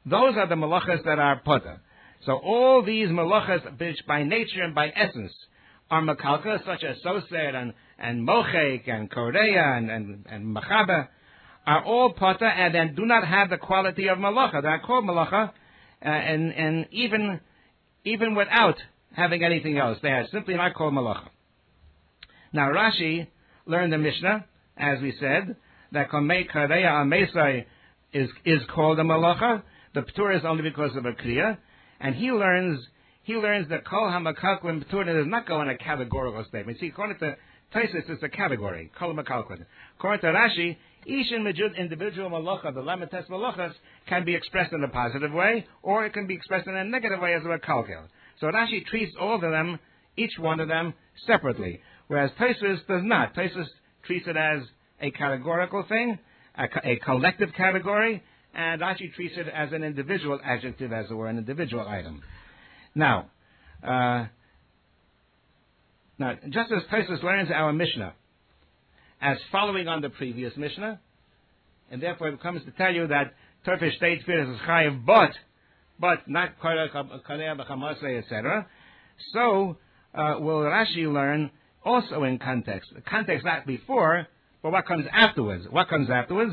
those are the malachas that are potter. So all these malachas, which by nature and by essence are makalka, such as soser and, and mochek and korea and, and, and machaba, are all potter and then do not have the quality of malacha. They are called malacha, uh, and, and even, even without having anything else, they are simply not called malacha. Now Rashi learned the Mishnah, as we said, that Komei Kareya Amesai is is called a malacha. The Ptur is only because of a kriya, and he learns he learns that Kol HaMakalklin Ptur does not go in a categorical statement. See, according to Taisus, it's a category. Kol HaMakalklin. According to Rashi, each individual malacha, the lamites malachas, can be expressed in a positive way, or it can be expressed in a negative way as a makalkel. So Rashi treats all of them, each one of them, separately, whereas Taisus does not. Taisus treats it as a categorical thing, a, a collective category, and Rashi treats it as an individual adjective, as it were, an individual item. Now, uh, now, just as Taisus learns our Mishnah as following on the previous Mishnah, and therefore it comes to tell you that Turkish state fear is chayiv, but, but not koreh b'chamasei, et cetera. So uh, will Rashi learn also in context. The context not before, but what comes afterwards. What comes afterwards?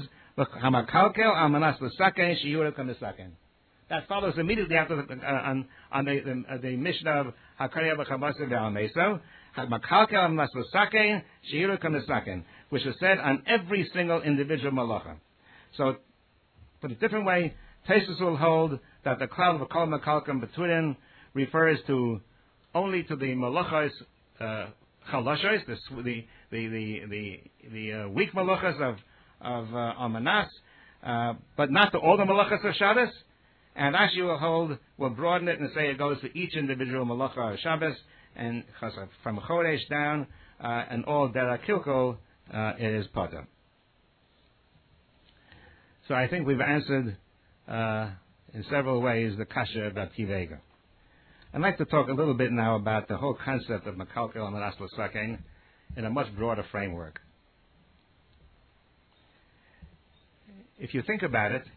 That follows immediately after the, uh, on, on the, the, uh, the Mishnah of Hakarya b'chamasev ve'almeso, which is said on every single individual malacha. So, put a different way, Taisus will hold that the cloud of Kol Makalkam Beturin refers to only to the malachas uh, chalashos, the the the the the, the uh, weak malachas of of uh, Amanas, uh, but not to all the malachas of Shabbos. And Rashi will hold, will broaden it and say it goes to each individual malacha of Shabbos, and from Chodesh down, uh, and all Derech Kilkul, uh, it is Potter. So I think we've answered uh, in several ways the kasha of Rav Akiva Eiger. I'd like to talk a little bit now about the whole concept of Makalkel and Manas L'Sakein in a much broader framework. If you think about it,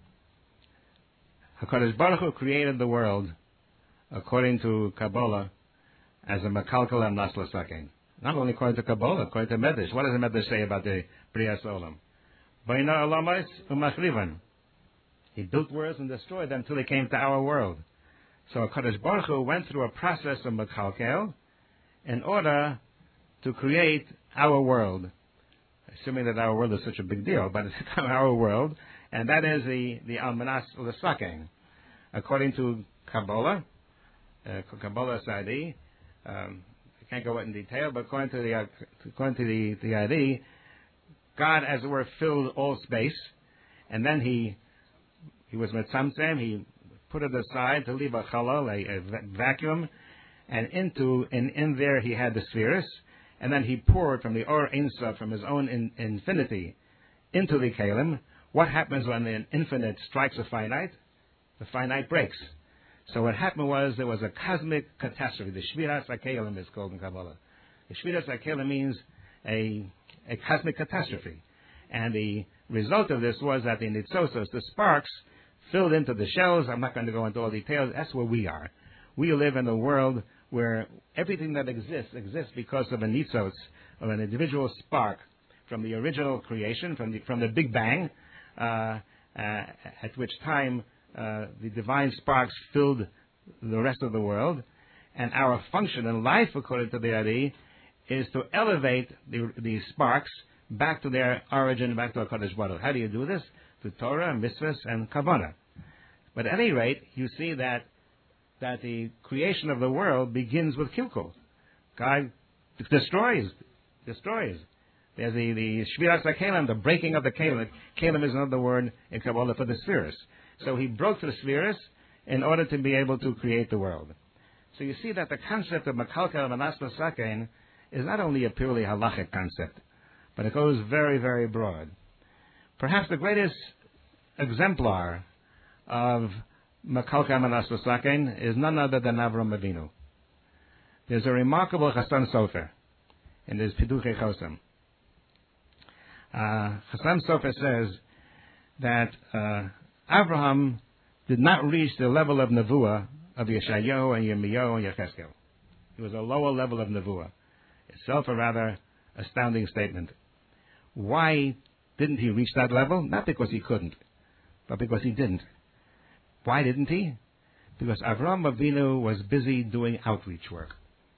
HaKadosh Baruch Hu created the world according to Kabbalah as a Makalkel and Manas L'Sakein. Not only according to Kabbalah, according to Medrash. What does the Medrash say about the B'rias Olam? Baina Olamos u'machrivan. He built worlds and destroyed them until they came to our world. So HaKadosh Baruch Hu went through a process of Makalkel in order to create our world. Assuming that our world is such a big deal, but it's our world, and that is the, the Almanas L'Sakein. According to Kabbalah, uh, Kabbalah Sadi, um, I can't go into detail, but according to the, uh, according to the, the I D, God, as it were, filled all space, and then he he was mitzamtzem, he put it aside to leave a chalal, a, a vacuum, and into and in there he had the spheres, and then he poured from the Or Ein Sof, from his own in, infinity, into the kalim. What happens when the infinite strikes a finite? The finite breaks. So what happened was there was a cosmic catastrophe. The Shviras HaKelim is called in Kabbalah. The Shviras HaKelim means a a cosmic catastrophe. And the result of this was that the Nitzosos, the sparks, filled into the shells. I'm not going to go into all details. That's where we are. We live in a world where everything that exists exists because of a Nitzos, of an individual spark from the original creation, from the, from the Big Bang, uh, uh, at which time uh, the divine sparks filled the rest of the world. And our function in life, according to the Ari, is to elevate the, the sparks back to their origin, back to HaKadosh Baruch Hu. How do you do this? Through Torah, Mitzvahs, and Kavanah. But at any rate, you see that that the creation of the world begins with Kilkul. God destroys, destroys. There's the, the Shviras HaKelim, the breaking of the Kelim. Kelim is another word in Kabbalah for the spheres. So he broke the spheres in order to be able to create the world. So you see that the concept of Makalkel and Manas L'Sakein is not only a purely halachic concept, but it goes very, very broad. Perhaps the greatest exemplar of Makalkel and Manas L'Sakein is none other than Avram Avinu. There's a remarkable Chasam Sofer in his Piduchei Chosam. Uh, Chasam Sofer says that uh, Abraham did not reach the level of Nevuah of Yeshayahu and Yirmiyahu and Yechezkel. It was a lower level of Nevuah. Itself a rather astounding statement. Why didn't he reach that level? Not because he couldn't, but because he didn't. Why didn't he? Because Avraham Avinu was busy doing outreach work.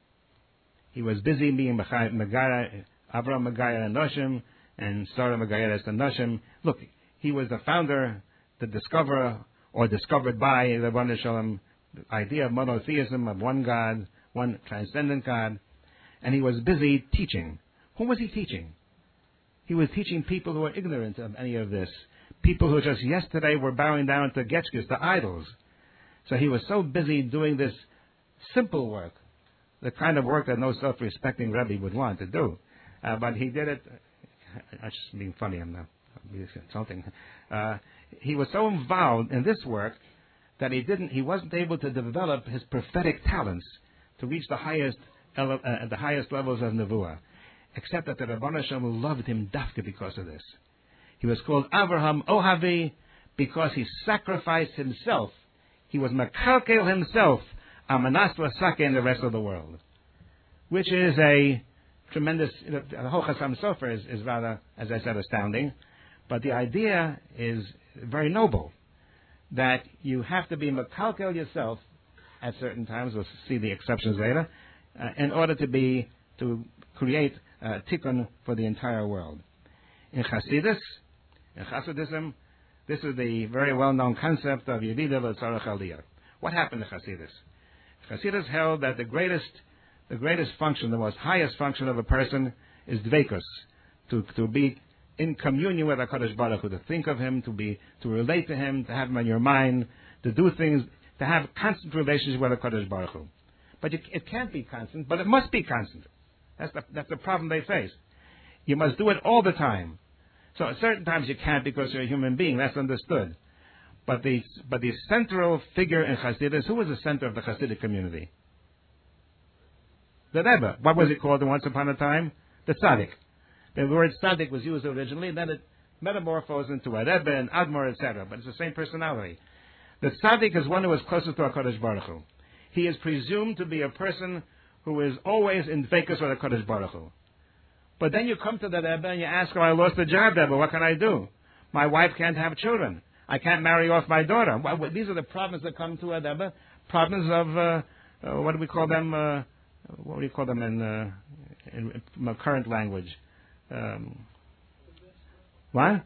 He was busy being Avraham Megayah Anoshim and Sarah Megayah Anoshim. Look, he was the founder, the discoverer, or discovered by the Ribono Shel Olam, the idea of monotheism, of one God, one transcendent God, and he was busy teaching. Whom was he teaching? He was teaching people who were ignorant of any of this, people who just yesterday were bowing down to Getchkes, to idols. So he was so busy doing this simple work, the kind of work that no self-respecting Rebbe would want to do. Uh, but he did it, I'm just being funny, I'm not I'm insulting. Uh, he was so involved in this work that he didn't, he wasn't able to develop his prophetic talents to reach the highest, ele- uh, the highest levels of Nevuah. Except that the Ribono Shel Olam loved him dafka because of this. He was called Avraham Ohavi because he sacrificed himself. He was Mekalkel himself, Amanas Lasake in the rest of the world. Which is a tremendous, the whole Chassam Sofer is, is rather, as I said, astounding. But the idea is very noble. That you have to be Mekalkel yourself at certain times, we'll see the exceptions later, uh, in order to be, to create uh, tikkun for the entire world. In Chassidus, in Chassidism, this is the very well-known concept of Yevida L'Tzarech Aliyah. What happened to Chassidus? Chassidus held that the greatest, the greatest function, the most highest function of a person is dveikus, to to be in communion with HaKadosh Baruch Hu, to think of Him, to be, to relate to Him, to have Him on your mind, to do things, to have constant relationship with HaKadosh Baruch Hu. But it, it can't be constant, but it must be constant. That's the, that's the problem they face. You must do it all the time. So at certain times you can't because you're a human being. That's understood. But the but the central figure in Chassidus, who was the center of the Chassidic community? The Rebbe. What was it called once upon a time? The Tzaddik. The word Tzaddik was used originally, then it metamorphosed into a Rebbe and Admor, et cetera. But it's the same personality. The Tzaddik is one who is closest to HaKadosh Baruch Hu. He is presumed to be a person who is always in dveikus with HaKadosh Baruch Hu. But then you come to the Rebbe and you ask, oh, I lost a job, Rebbe, what can I do? My wife can't have children. I can't marry off my daughter. Well, these are the problems that come to a Rebbe. Problems of, uh, uh, what do we call them? Uh, what do you call them in, uh, in, in current language? Um, what?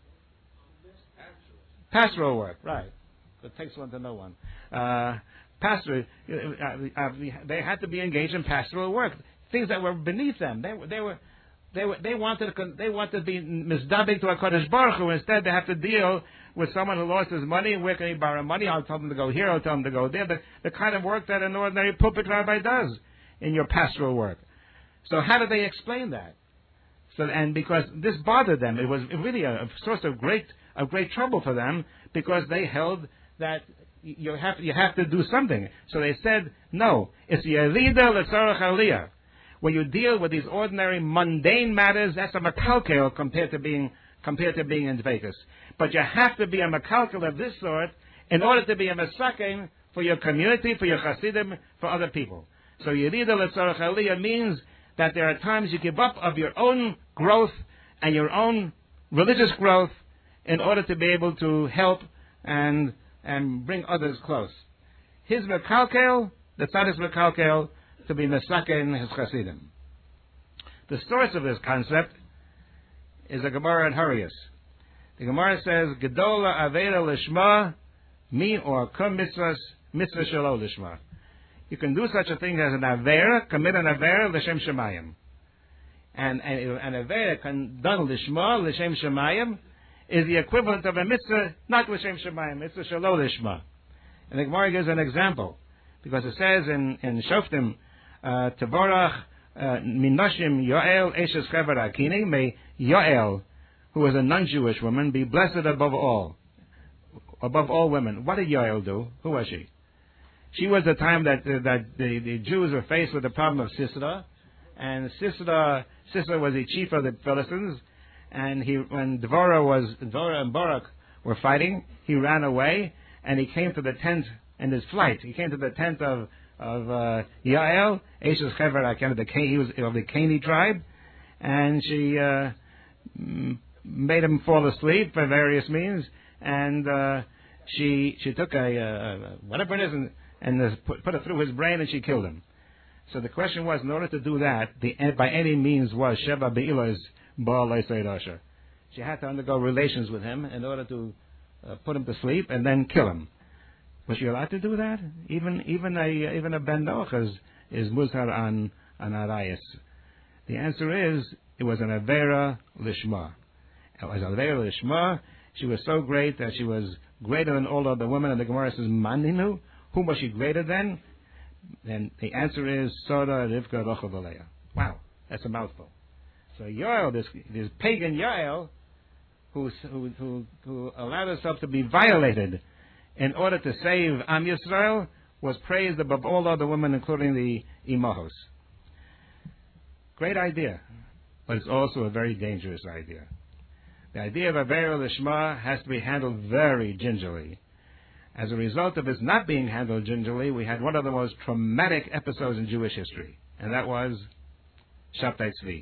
Pastoral work, right. It takes one to know one. Uh, pastoral, uh, uh, they had to be engaged in pastoral work. Things that were beneath them. They were, they were, they were, they wanted to, they wanted to be mizdabik to HaKadosh Baruch Hu. Instead, they have to deal with someone who lost his money. Where can he borrow money? I'll tell them to go here. I'll tell them to go there. The, the kind of work that an ordinary pulpit rabbi does in your pastoral work. So how do they explain that? So, and because this bothered them, it was really a, a source of great, of great trouble for them because they held that you have, you have to do something. So they said, no, it's Yerida L'Tzarech Aliyah. When you deal with these ordinary, mundane matters, that's a makalkel compared to being compared to being in dveikus. But you have to be a makalkel of this sort in order to be a mesaken for your community, for your chassidim, for other people. So Yerida L'Tzarech Aliyah means that there are times you give up of your own growth and your own religious growth in order to be able to help and and bring others close. His mekalkel, the tzaddik mekalkel, to be mesaken his chassidim. The source of this concept is a Gemara in Hurrius. The Gemara says, Gedola avera lishma, mi or kum mitzvahs, mitzvah shelo lishma. You can do such a thing as an avera, commit an avera l'shem shemayim. And an avera done lishma, l'shem shemayim, is the equivalent of a mitzvah, not l'shem shemayim, mitzvah shelo lishma. And the Gemara gives an example, because it says in, in Shoftim, Uh, Tavorach Minashim Yoel Eshes Chever Akini, may Yoel, who is a non-Jewish woman, be blessed above all, above all women. What did Yoel do? Who was she? She was the time that uh, that the, the Jews were faced with the problem of Sisera, and Sisera Sisera was the chief of the Philistines, and he when Devorah was Devorah and Barak were fighting, he ran away, and he came to the tent in his flight. He came to the tent of of uh, Yael, Eshes Chever Aken, the he was of the Cani tribe, and she uh, made him fall asleep for various means, and uh, she she took a uh, whatever it is and, and uh, put, put it through his brain, and she killed him. So the question was, in order to do that, the by any means was Sheva Be'ilas Baal Leisei Rasha. She had to undergo relations with him in order to uh, put him to sleep and then kill him. Was she allowed to do that? Even even a even a ben Noach is is muzhar on on arayis. The answer is it was an avera lishma. It was an avera lishma. She was so great that she was greater than all other women. And the Gemara says maninu. Whom was she greater than? Then the answer is Sora Rivka Rochel Valeya. Wow, that's a mouthful. So Yael, this this pagan Yael, who who who who allowed herself to be violated in order to save Am Yisrael, was praised above all other women, including the Imahos. Great idea, but it's also a very dangerous idea. The idea of Avera Lishma has to be handled very gingerly. As a result of its not being handled gingerly, we had one of the most traumatic episodes in Jewish history, and that was Shabtai Tzvi.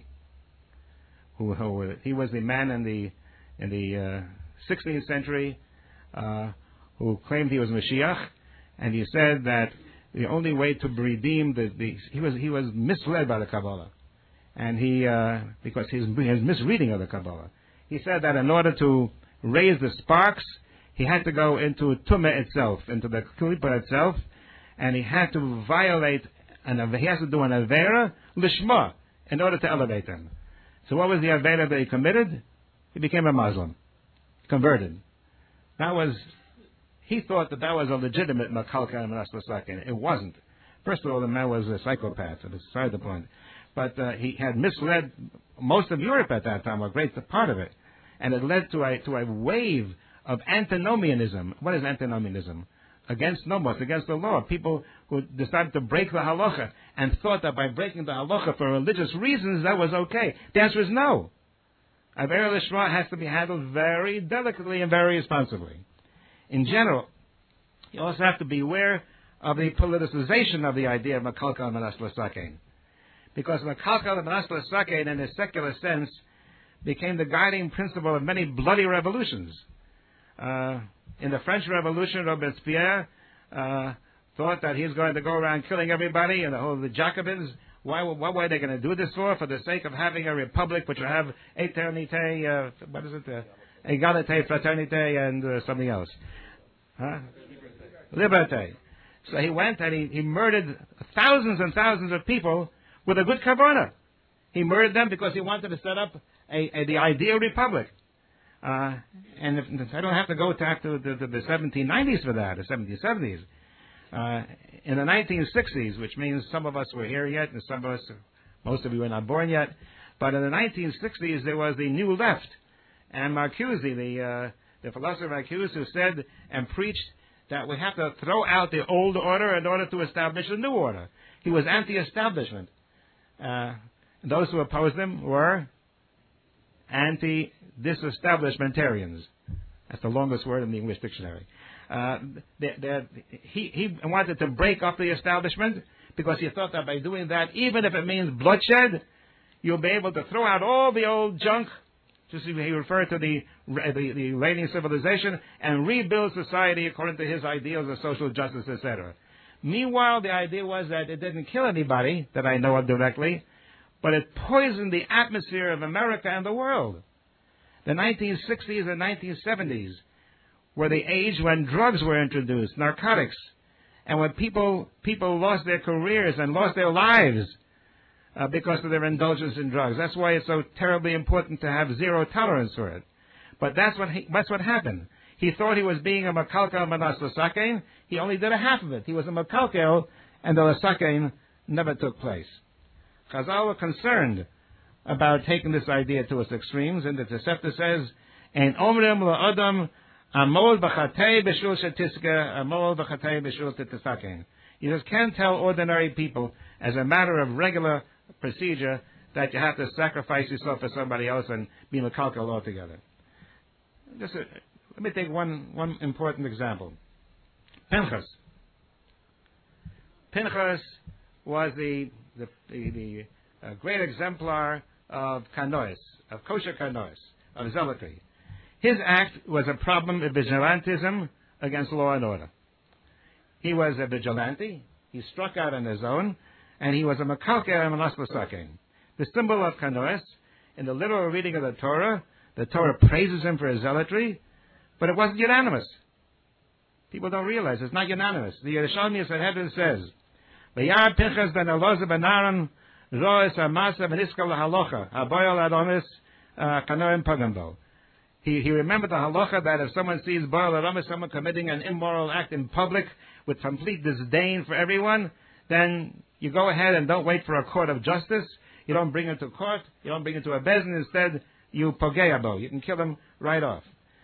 Who, who he was the man in the in the uh, sixteenth century uh, who claimed he was Mashiach, and he said that the only way to redeem the, the he was he was misled by the Kabbalah, and he uh, because his his misreading of the Kabbalah, he said that in order to raise the sparks, he had to go into Tumah itself, into the Klippa itself, and he had to violate, and he has to do an Avera Lishma in order to elevate them. So what was the Avera that he committed? He became a Muslim, converted. That was, he thought that that was a legitimate Makalka and Manas Lasakin. It wasn't. First of all, the man was a psychopath, so beside the point. But uh, he had misled most of Europe at that time, a great part of it, and it led to a to a wave of antinomianism. What is antinomianism? Against nomos, against the law. People who decided to break the halacha and thought that by breaking the halacha for religious reasons that was okay. The answer is no. Avera Lishma has to be handled very delicately and very responsibly. In general, you also have to be aware of the politicization of the idea of Makalka and Manas Lasakein. Because Makalka and Manas Lasakein, in a secular sense, became the guiding principle of many bloody revolutions. Uh, in the French Revolution, Robespierre uh, thought that he was going to go around killing everybody, and the whole the Jacobins. Why? What were they going to do this for? For the sake of having a republic, which will have éternité, uh, what is it? Uh, égalité, fraternité, and uh, something else. Huh? Liberté. So he went and he, he murdered thousands and thousands of people with a good kavanah. He murdered them because he wanted to set up a, a, the ideal republic. Uh, and if, I don't have to go back to the, the, the seventeen nineties for that, the seventeen seventies. Uh, in the nineteen sixties, which means some of us were here yet, and some of us, most of you were not born yet, but in the nineteen sixties there was the New Left, and Marcuse, the uh, the philosopher Marcuse, who said and preached that we have to throw out the old order in order to establish a new order. He was anti-establishment. Uh, those who opposed him were anti-disestablishmentarians. That's the longest word in the English dictionary. Uh, they, they, he, he wanted to break up the establishment because he thought that by doing that, even if it means bloodshed, you'll be able to throw out all the old junk, just he referred to the, the, the reigning civilization, and rebuild society according to his ideals of social justice, et cetera. Meanwhile, the idea was that it didn't kill anybody that I know of directly, but it poisoned the atmosphere of America and the world. The nineteen sixties and nineteen seventies were the age when drugs were introduced, narcotics, and when people people lost their careers and lost their lives uh, because of their indulgence in drugs. That's why it's so terribly important to have zero tolerance for it. But that's what he, that's what happened. He thought he was being a makalkel manas l'sakein. He only did a half of it. He was a makalkel, and the l'sakein never took place. Chazal were concerned about taking this idea to its extremes, and the Tosefta says, "Ein omrim la'adam amol b'chatei b'shul shetiska, amol b'chatei b'shul tetisakein." You just can't tell ordinary people, as a matter of regular procedure, that you have to sacrifice yourself for somebody else and be makalkel altogether. Just a, let me take one one important example. Pinchas. Pinchas was the the, the, the uh, great exemplar of kanois, of kosher kanois, of zealotry. His act was a problem of vigilantism against law and order. He was a vigilante. He struck out on his own, and he was a makalker and manaspasaking. The symbol of kanois, in the literal reading of the Torah, the Torah praises him for his zealotry, but it wasn't unanimous. People don't realize it's not unanimous. The Yerushalmi Sanhedrin says, "V'yar Pinchas ben Elazar ben Aaron roes hamasa v'niskal halacha haboyal adomis kanoim pagambo." He he remembered the halacha that if someone sees boyal adomis, someone committing an immoral act in public with complete disdain for everyone, then you go ahead and don't wait for a court of justice. You don't bring him to court. You don't bring him to a bezin. Instead, you pogeyabo. You can kill him right off.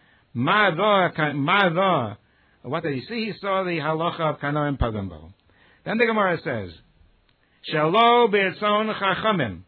Ma'ador. What did he see? He saw the halacha of kanoim pagambo. Then the Gemara says, Shelo b'etzon chachamim,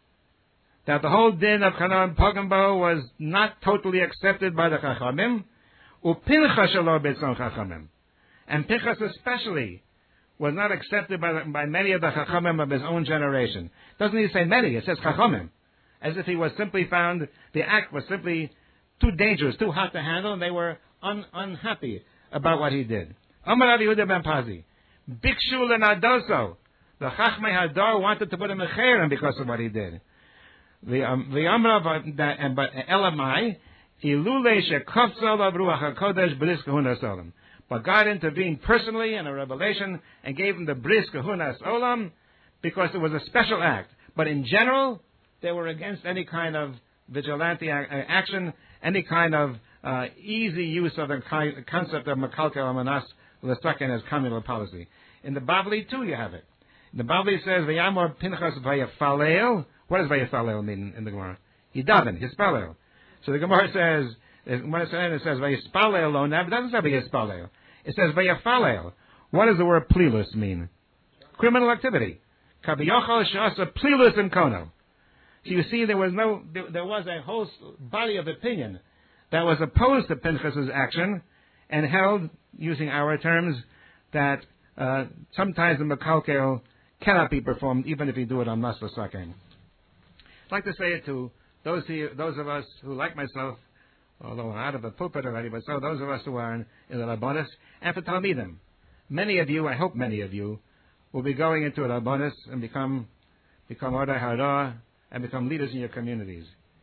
that the whole din of kanoim pagambo was not totally accepted by the chachamim. Upinchas shelo b'etzon chachamim, and Pinchas especially was not accepted by, the, by many of the chachamim of his own generation. Doesn't he say many? It says chachamim, as if he was simply found, the act was simply too dangerous, too hot to handle, and they were un, unhappy about what he did. Amar Rabbi Yehuda ben Pazi, Bikshu lenadoso. The Chachmei Hadar wanted to put him in cherem because of what he did. The um, the Amra and but Elamai ilule shekafza lavruach hakodesh bris kahunas olam. But God intervened personally in a revelation and gave him the bris kahunas olam because it was a special act. But in general, they were against any kind of vigilante action, any kind of uh, easy use of the concept of makalkel amanas l'saken as communal policy. In the Bavli too, you have it. The Bavli says v'yamor Pinchas v'yafalel. What does v'yafalel mean in the Gemara? He davened, hispalel. So the Gemara says, when it says v'yispalel lo, now it doesn't say v'yispalel. It says v'yafalel. What does the word plilus mean? Criminal activity. Kabiyochal shasa plilus in kono. So you see, there was no, there, there was a whole body of opinion that was opposed to Pinchas's action and held, using our terms, that uh, sometimes the makalkel cannot be performed even if you do it on Masla Saken. I'd like to say it to those of, you, those of us who, like myself, although I'm out of the pulpit already, but so those of us who are in, in the Rabbanis, and for Talmidim. Many of you, I hope many of you, will be going into a Rabbanis and become become Ordei Hara and become leaders in your communities.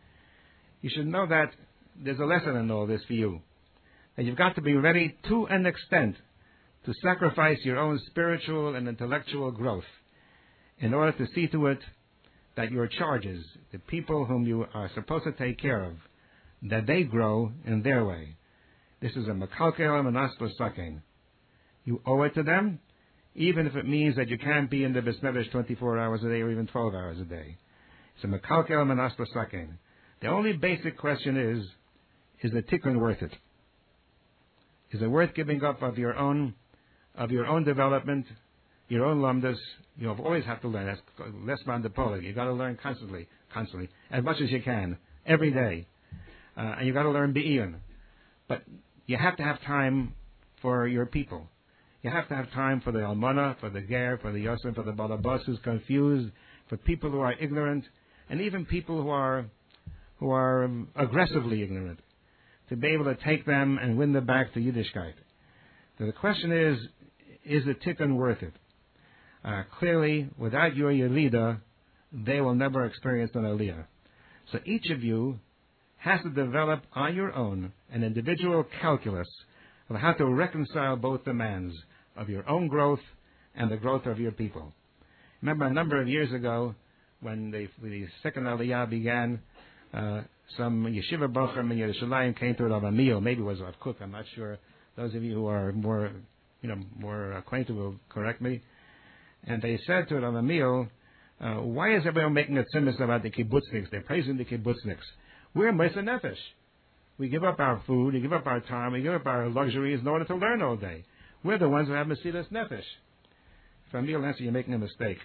You should know that there's a lesson in all this for you. That you've got to be ready to an extent to sacrifice your own spiritual and intellectual growth in order to see to it that your charges, the people whom you are supposed to take care of, that they grow in their way. This is a makalkel manas l'saken. You owe it to them, even if it means that you can't be in the Besmedrash twenty-four hours a day or even twelve hours a day. It's a makalkel manas l'saken. The only basic question is, is the tikkun worth it? Is it worth giving up of your own, of your own development, your own lamdas? You always have to learn. That's less mandapola. You've got to learn constantly, constantly, as much as you can, every day. Uh, and you've got to learn be'iyun. But you have to have time for your people. You have to have time for the almana, for the ger, for the yosef, for the balabas who's confused, for people who are ignorant, and even people who are who are um, aggressively ignorant, to be able to take them and win them back to Yiddishkeit. So the question is, is the tikkun worth it? Uh, clearly, without your Yerida, they will never experience an Aliyah. So each of you has to develop on your own an individual calculus of how to reconcile both demands of your own growth and the growth of your people. Remember, a number of years ago, when the, the second Aliyah began, uh, some yeshiva bochum in Yerushalayim came to Rav Amiel. Maybe it was Rav Kook, I'm not sure. Those of you who are more, you know, more acquainted will correct me. And they said to Rav Amiel, uh, why is everyone making a tzimis about the kibbutzniks? They're praising the kibbutzniks. We're Mesa Nefesh. We give up our food, we give up our time, we give up our luxuries in order to learn all day. We're the ones who have Mesilas Nefesh. Rav Amiel answer, you're making a mistake.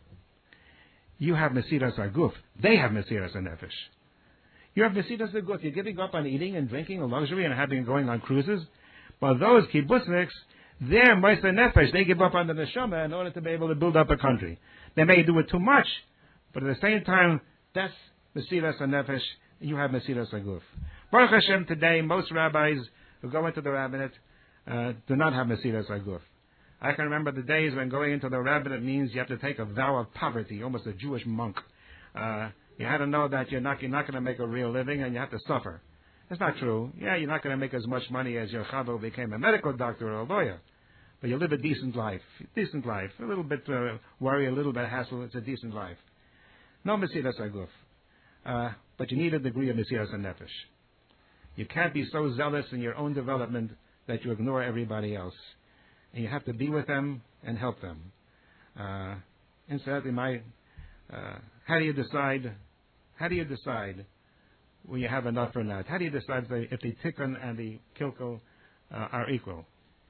You have Mesilas Aguf. They have Mesilas Nefesh. You have Mesilas Aguf. You're giving up on eating and drinking and luxury and having going on cruises. But those kibbutzniks, Their Moisei Nefesh, they give up on the neshama in order to be able to build up a country. They may do it too much, but at the same time, that's Mesiras HaNefesh, you have Mesiras HaGuf. Baruch Hashem, today, most rabbis who go into the rabbinate uh, do not have Mesiras HaGuf. I can remember the days when going into the rabbinate means you have to take a vow of poverty, almost a Jewish monk. Uh, you had to know that you're not, you're not going to make a real living and you have to suffer. It's not true. Yeah, you're not going to make as much money as your chava who became a medical doctor or a lawyer. But you live a decent life. Decent life. A little bit uh, worry, a little bit hassle. It's a decent life. No Mesiras HaGuf. Uh, but you need a degree of Mesiras HaNefesh. You can't be so zealous in your own development that you ignore everybody else. And you have to be with them and help them. Uh, incidentally, my, uh, how do you decide, how do you decide when you have enough or not? How do you decide if the tikkun and the kilkel uh, are equal?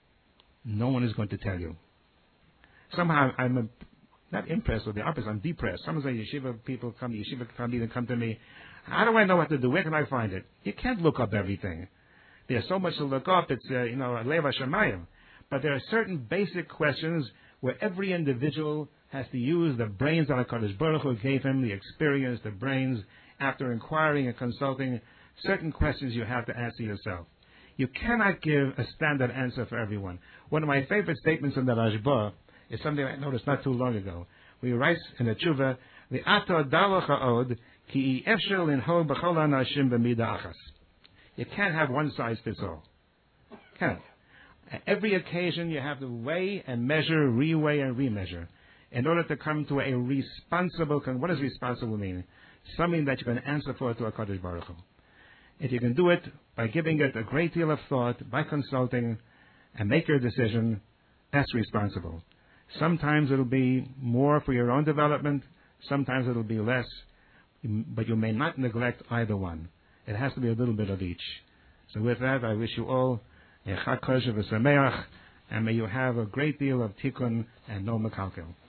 No one is going to tell you. Somehow I'm a, not impressed with the opposite. I'm depressed. Some of the yeshiva people come, yeshiva talmidim come to me. How do I know what to do? Where can I find it? You can't look up everything. There's so much to look up. It's uh, you know leva shamayim. But there are certain basic questions where every individual has to use the brains that HaKadosh Baruch Hu gave him, the experience, the brains. After inquiring and consulting, certain questions you have to answer yourself. You cannot give a standard answer for everyone. One of my favorite statements in the Rashba is something I noticed not too long ago. We write in the tshuva, the ato dalach ha'od ki efshel linho b'chol anashim b'mida achas. You can't have one size fits all. Can't. At every occasion you have to weigh and measure, reweigh and remeasure in order to come to a responsible, what does responsible mean? Something that you can answer for to HaKadosh Baruch Hu. If you can do it by giving it a great deal of thought, by consulting, and make your decision, that's responsible. Sometimes it'll be more for your own development, sometimes it'll be less, but you may not neglect either one. It has to be a little bit of each. So with that, I wish you all a Chag Kosher v'Sameach, and may you have a great deal of tikkun and no mekalkel.